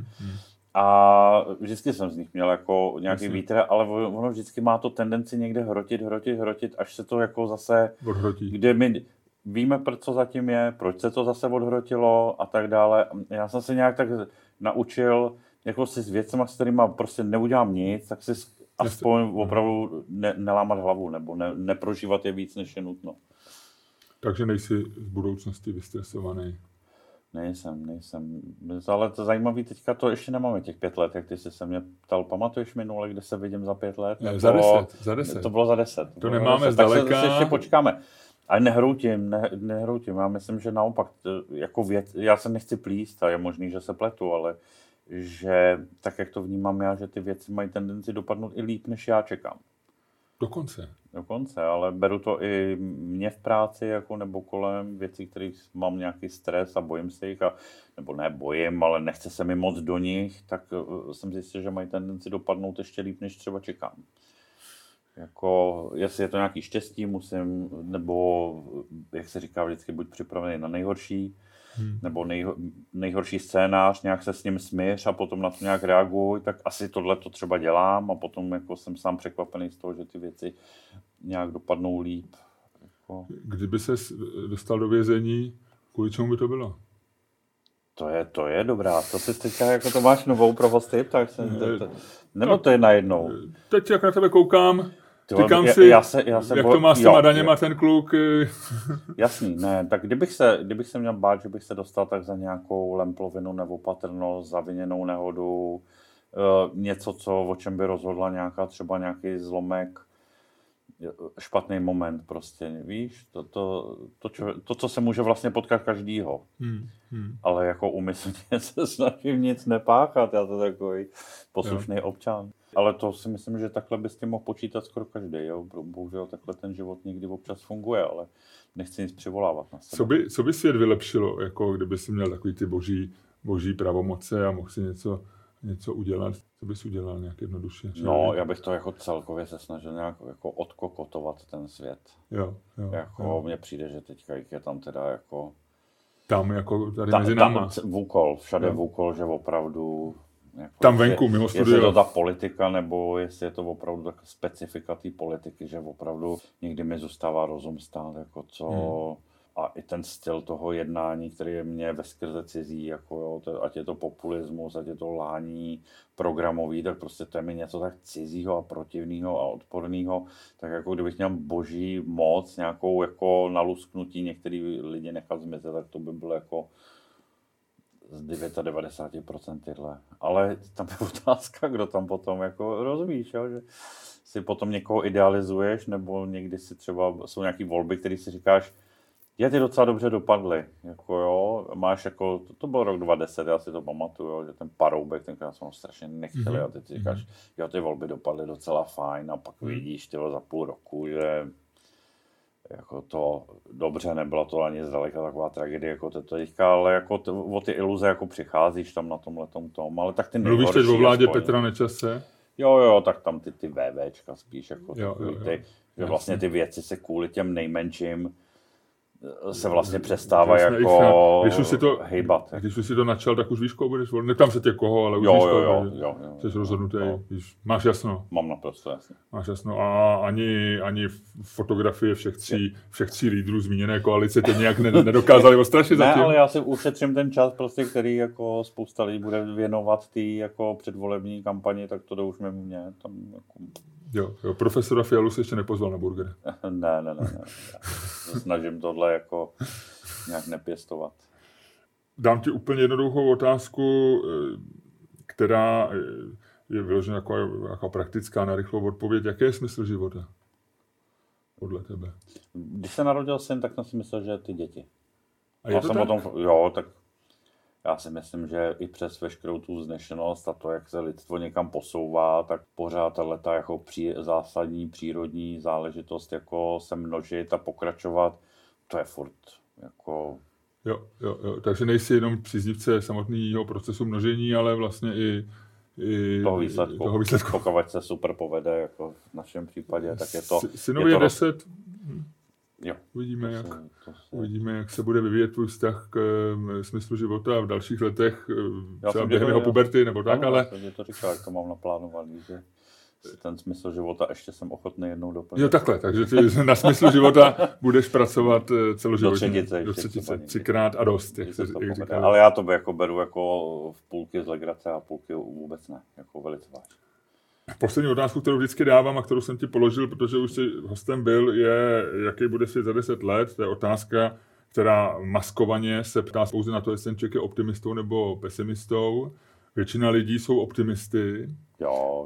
A vždycky jsem z nich měl jako nějaký vítr, ale ono vždycky má to tendenci někde hrotit, až se to jako zase odhrotí. Kde my víme, co zatím je, proč se to zase odhrotilo a tak dále. Já jsem se nějak tak naučil jako si s věcmi, s kterými prostě neudělám nic, tak si aspoň opravdu nelámat hlavu nebo neprožívat je víc, než je nutno. Takže nejsi v budoucnosti vystresovaný? Nejsem. Ale to zajímavé, teďka to ještě nemáme těch 5 let, jak ty jsi se mě ptal. Pamatuješ minule, kde se vidím za 5 let? Ne, za 10. To bylo za 10. To nemáme zdaleka. Tak se ještě počkáme. Ale nehroutím. Já myslím, že naopak, jako já se nechci plíst a je možný, že se pletu, ale že tak, jak to vnímám já, že ty věci mají tendenci dopadnout i líp, než já čekám. Dokonce, ale beru to i mě v práci, jako, nebo kolem věcí, kterých mám nějaký stres a bojím se jich, nebo ne bojím, ale nechce se mi moc do nich, tak jsem zjistil, že mají tendenci dopadnout ještě líp, než třeba čekám. Jako, jestli je to nějaký štěstí, musím, nebo jak se říká vždycky, buď připravený na nejhorší, nebo nejhorší scénář, nějak se s ním smíř a potom na to nějak reaguj, tak asi tohle to třeba dělám a potom jako jsem sám překvapený z toho, že ty věci nějak dopadnou líp. Jako. Kdyby ses dostal do vězení, kvůli čemu by to bylo? To je dobrá. To si teďka, jako to máš novou provostyp, tak nebo to je najednou? Teď jak na tebe koukám, říkám si, jak to má s těma daněma ten kluk. Jasný, ne, tak kdybych se měl bát, že bych se dostal tak za nějakou lemplovinu nebo patrnost, zaviněnou nehodu, něco, o čem by rozhodla třeba nějaký zlomek, špatný moment prostě, víš, to, co se může vlastně potkat každýho. Ale jako úmyslně se snažím nic nepáchat, já to takový poslušný občan. Ale to si myslím, že takhle by s tím mohl počítat skoro každý. Jo? Bohužel takhle ten život někdy občas funguje, ale nechci nic přivolávat na sebe. Co by svět vylepšilo, jako kdyby si měl takový ty boží pravomoce a mohl si něco udělat? Co bys udělal nějak jednoduše? No, já bych to jako celkově se snažil nějak jako odkokotovat ten svět. Jo. Mně přijde, že teďka je tam teda jako Tam jako tady mezi náma. Vůkol, všade vůkol, že opravdu... Jako, tam venku, mimo studio. Jestli je to ta politika, nebo jestli je to opravdu tak specifika té politiky, že opravdu někdy mi zůstává rozum stát, jako co... A i ten styl toho jednání, který je mně veskrze cizí, jako jo, ať je to populismus, ať je to lhání programový, tak prostě to je mi něco tak cizího a protivného a odporného, tak jako kdybych měl boží moc, nějakou jako nalusknutí některý lidi nechat zmizet, tak to by bylo jako z 99% tyhle. Ale tam je otázka, kdo tam potom jako rozumíš, jo, že si potom někoho idealizuješ, nebo někdy si třeba jsou nějaký volby, které si říkáš, ty docela dobře dopadly, jako jo, máš jako, to byl rok 2010, já si to pamatuju, jo, že ten Paroubek, tenkrát jsme ho strašně nechtěli a ty si říkáš, ty volby dopadly docela fajn a pak vidíš, za půl roku, že jako to dobře, nebyla to ani zdaleka taková tragédie, jako to teďka, ale jako o ty iluze jako přicházíš tam na tomhletom tom, ale tak ty nejhorší. Mluvíš teď o vládě Petra Nečase? Jo, tak tam ty VVčka spíš, jako že vlastně ty věci se kvůli těm nejmenším se vlastně přestává jako hejbat. Když už si to načal, tak už víš, koho budeš volit. Neptám se tě koho, ale už víš, koho. Jsi rozhodnutý, máš jasno. Mám naprosto jasno. Máš jasno a ani fotografie všech tří lídrů zmíněné koalice tě nějak nedokázali ostrašit zatím. Ne, ale já si ušetřím ten čas, prostě, který jako spousta lidí bude věnovat té jako předvolební kampani, tak to jde už mimo mě. Tam jako... Jo, profesora Fialu se ještě nepozval na burger. Ne. Snažím tohle jako nějak nepěstovat. Dám ti úplně jednoduchou otázku, která je vyložena jako praktická na rychlou odpověď. Jaký je smysl života? Podle tebe. Když se narodil syn, tak jsem si myslel, že ty děti. A je to tak? Tak já si myslím, že i přes veškerou tu vznešenost a to, jak se lidstvo někam posouvá, tak pořád tato jako zásadní přírodní záležitost jako se množit a pokračovat, to je furt jako... Jo. Takže nejsi jenom příznivce samotného procesu množení, ale vlastně i toho výsledku. Pokud se super povede, jako v našem případě, tak je to... Synovi je 10... Jo. Uvidíme, jak se bude vyvíjet tvůj vztah k smyslu života v dalších letech, třeba během jeho puberty nebo tak, ale... Já jsem to říkal, jak to mám naplánovaný, že ten smysl života ještě jsem ochotný jednou doplnit. Jo, takhle, takže ty na smyslu života budeš pracovat celoživotně. Do třetice 3krát a dost, jak říkal. Ale já to jako beru jako v půlky z legrace a půlky vůbec ne, jako velice vážně. Poslední otázku, kterou vždycky dávám a kterou jsem ti položil, protože už jsi hostem byl, je, jaký bude svět za 10 let. To je otázka, která maskovaně se ptá pouze na to, jestli ten člověk je optimistou nebo pesimistou. Většina lidí jsou optimisty. Jo.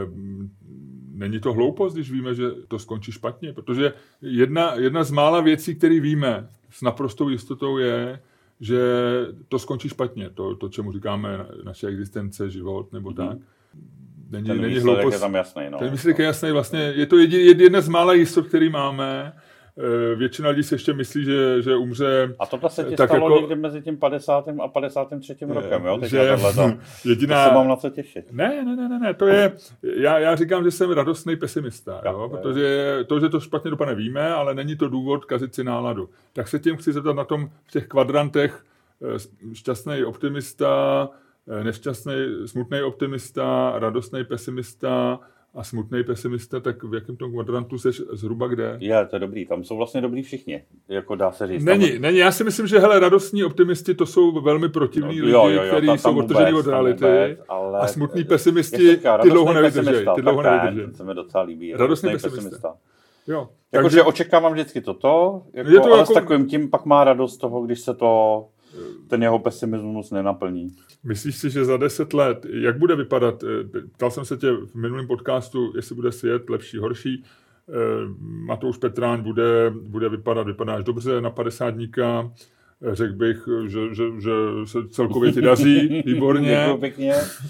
Není to hloupost, když víme, že to skončí špatně? Protože jedna z mála věcí, které víme s naprostou jistotou je, že to skončí špatně. To čemu říkáme naše existence, život nebo tak. Není hloupost. Je tam jasný. No. Ten výsledek je jasný. Vlastně je to jedna z mála jistot, který máme. Většina lidí se ještě myslí, že umře... A tohle se ti stalo jako, někdy mezi tím 50. a 53. rokem, jo? Teď jediná... To se mám na co těšit. Ne, to je... Já říkám, že jsem radostný pesimista, jo? Protože že to špatně dopadne víme, ale není to důvod kazit si náladu. Tak se tím chci zeptat na tom v těch kvadrantech šťastný optimista, nešťastný, smutný optimista, radostný pesimista a smutný pesimista, tak v jakém tom kvadrantu seš zhruba kde? To je dobrý, tam jsou vlastně dobrý všichni, jako dá se říct. Není, já si myslím, že radostní optimisti to jsou velmi protivní lidi, kteří jsou odtržení od reality a smutní pesimisti, ty dlouho nevydrží. Ten se mi docela líbí. Radostný pesimista. Jo. Jakože očekávám vždycky toto, ale s takovým tím pak má radost z toho, když se ten jeho pesimismus nenaplní. Myslíš si, že za 10 let, jak bude vypadat, ptal jsem se tě v minulém podcastu, jestli bude svět lepší, horší, Matouš Petráň bude vypadáš dobře na 50 dníka, řekl bych, že se celkově ti daří, výborně. Děkuji pěkně.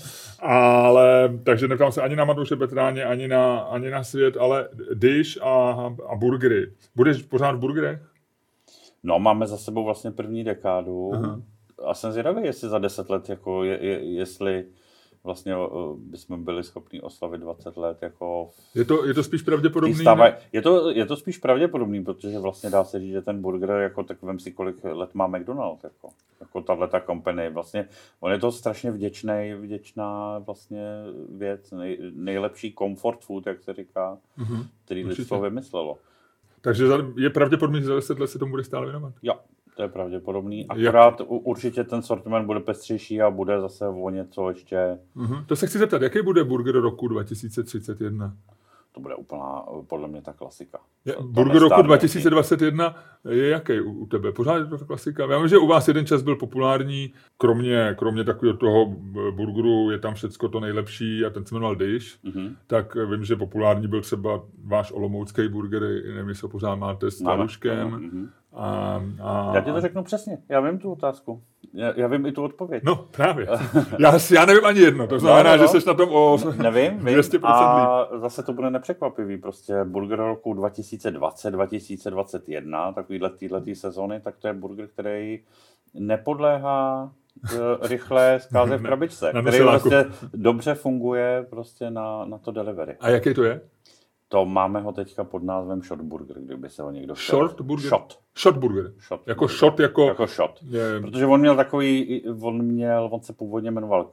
Ale, takže neptám se ani na Matouše Petráně, ani na svět, ale dyš a burgery. Budeš pořád v burgerech? No, máme za sebou vlastně první dekádu. Aha. A jsem zvědavý, jestli za 10 let, jako jestli vlastně bychom byli schopni oslavit 20 let jako... Je to spíš pravděpodobný? Je to spíš pravděpodobný, protože vlastně dá se říct, že ten burger, jako tak vem si, kolik let má McDonald's, jako tato company, vlastně on je to strašně vděčná vlastně věc, nejlepší comfort food, jak se říká, který lidstvo vymyslelo. Takže je pravděpodobný, že za 10 let se tomu bude stále věnovat? Jo. To je pravděpodobný. Akorát určitě ten sortiment bude pestřejší a bude zase o něco ještě... To se chci zeptat, jaký bude burger roku 2031? To bude úplná, podle mě, ta klasika. Burger roku 2021 je jaký u tebe? Pořád je to ta klasika? Já vím, že u vás jeden čas byl populární, kromě takového toho burgeru je tam všecko to nejlepší a ten se jmenoval Dish, tak vím, že populární byl třeba váš olomoucký burger, nevím, jestli ho pořád máte s tvaruškem. Já ti to řeknu přesně, já vím tu otázku. Já vím i tu odpověď. No, právě. Já nevím ani jedno, to znamená, že jsi na tom o nevím, 200% a zase to bude nepřekvapivý. Prostě burger roku 2020, 2021, takovýhle týhletý sezony, tak to je burger, který nepodléhá rychle zkáze v krabičce, který prostě dobře funguje prostě na to delivery. A jaký to je? To máme ho teďka pod názvem Shot Burger, kdyby se ho někdo chtěl. Short burger? Shot burger. Jako shot, jako shot. Protože on měl takový, on se původně jmenoval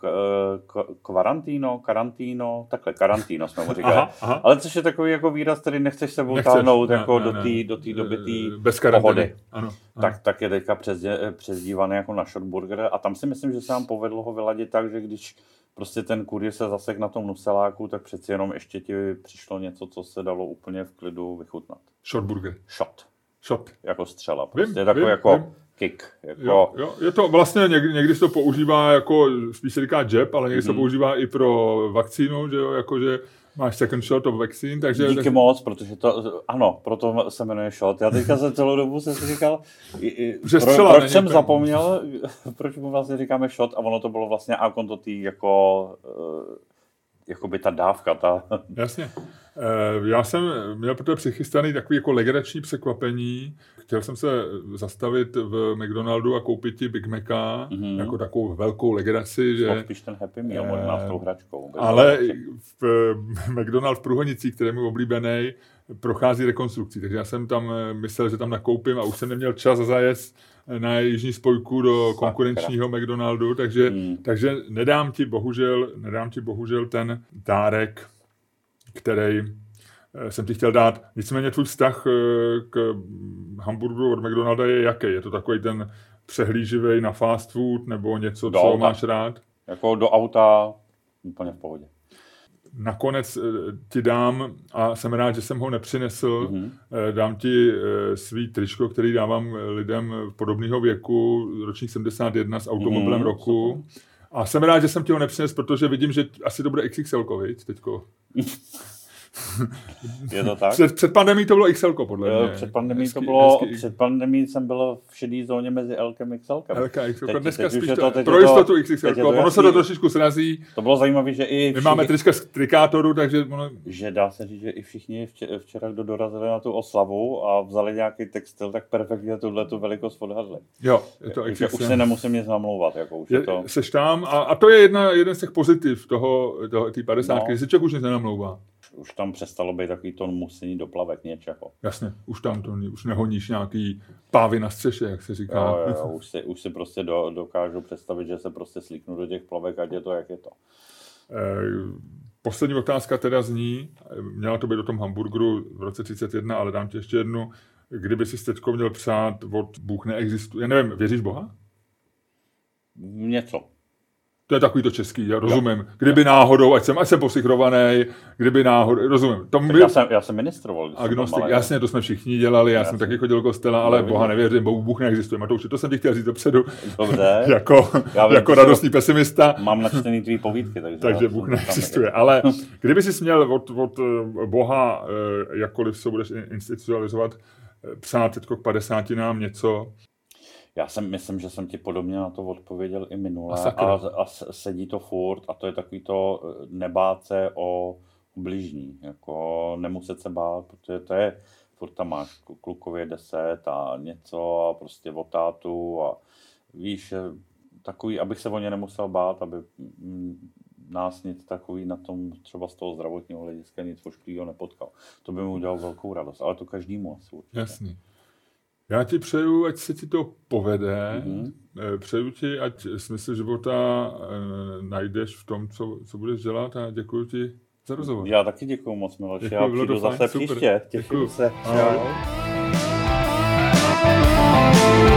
Karantino jsme mu říkali. Aha. Ale což je takový jako výraz, který nechceš se táhnout jako do té doby té pohody. Ano. Tak je teďka přezdívaný jako na Shot Burger a tam si myslím, že se nám povedlo ho vyladit tak, že když prostě ten kurýr se zasek na tom nuseláku, tak přeci jenom ještě ti přišlo něco, co se dalo úplně v klidu vychutnat. Shot burger. Shot. Jako střela. Prostě takový jako kick. Jo. Je to vlastně, někdy se to používá jako, spíš se říká jab, ale někdy se to používá i pro vakcínu, že jo, jakože máš second shot of vaccine, takže... Díky moc, protože ano, proto se jmenuje shot. Já teďka se celou dobu jsem si říkal, proč jsem zapomněl, proč mu vlastně říkáme shot a ono to bylo vlastně to tý jako by ta dávka. Jasně. Já jsem měl pro to přichystaný takový jako legrační překvapení. Chtěl jsem se zastavit v McDonaldu a koupit ti Big Maca, jako takovou velkou legraci. Že... Spíš ten Happy Meal, možná s tou hračkou. Ale v McDonald v Průhonici, který je mi oblíbený, prochází rekonstrukcí. Takže já jsem tam myslel, že tam nakoupím a už jsem neměl čas zajet na jižní spojku do konkurenčního McDonaldu, takže nedám ti bohužel ten dárek, který jsem ti chtěl dát. Nicméně tvůj vztah k hamburgeru od McDonalda je jaký? Je to takový ten přehlíživý na fast food nebo něco, co máš rád? Jako do auta úplně v pohodě. Nakonec ti dám, a jsem rád, že jsem ho nepřinesl, dám ti svý tričko, který dávám lidem podobného věku, ročník 71 s automobilem roku. A jsem rád, že jsem ti ho nepřinesl, protože vidím, že asi to bude XXL, viď, teďko. Je to tak? Před pandemií to bylo XL, podle mě. Před pandemií jsem byl v šedý zóně mezi Lkem a XLkem. Dneska spíš pro jistotu XXL, ono se to trošičku srazí. To bylo zajímavé, že i my máme trička z trikátoru, takže... Že dá se říct, že i všichni včera, kdo dorazili na tu oslavu a vzali nějaký textil, tak perfektně tu velikost odhadli. Jo, je to XXL. Už se nemusím nic namlouvat. Jako už je to... Seš tam a to je jeden z těch pozitiv té 50, že se člověk už nic nenamlouvá. Už tam přestalo být takový ton musení do plavek něčeho. Jasně, už nehoníš nějaký pávy na střeše, jak se říká. Jo, už si prostě dokážu představit, že se prostě slíknu do těch plavek, ať je to, jak je to. Poslední otázka teda zní, měla to být o tom hamburgeru v roce 31, ale dám ti ještě jednu. Kdyby si teďko měl přát od Bůh neexistuje, já nevím, věříš Boha? Něco. To je takový to český, já rozumím. Kdyby náhodou, ať jsem posichrovaný, kdyby náhodou, rozumím. Já jsem ministroval. Agnostik, jasně, to jsme všichni dělali, já jsem taky chodil do kostela, ale Boha nevěřím, Bůh neexistuje. Matouši, to jsem ti chtěl říct dopředu. Dobře. jako radostný pesimista. Mám načtený tvý povídky, takže Bůh neexistuje. Ale kdyby jsi měl od Boha, jakkoliv se budeš institucionalizovat, přát teďko k 50 něco. Já myslím, že jsem ti podobně na to odpověděl i minule a sedí to furt a to je takový to nebát se o bližní, jako nemuset se bát, protože to je, furt tam máš klukově 10 a něco a prostě o tátu a víš, takový, abych se o ně nemusel bát, aby nás nic takový na tom třeba z toho zdravotního hlediska nic ošklivého nepotkal. To by mu udělal velkou radost, ale to každému asi určitě. Jasný. Já ti přeju, ať se ti to povede. Přeju ti, ať smysl života najdeš v tom, co budeš dělat a děkuji ti za rozhovor. Já taky děkuji moc, Miloši. Já přijdu zase příště. Těším se. Ahoj.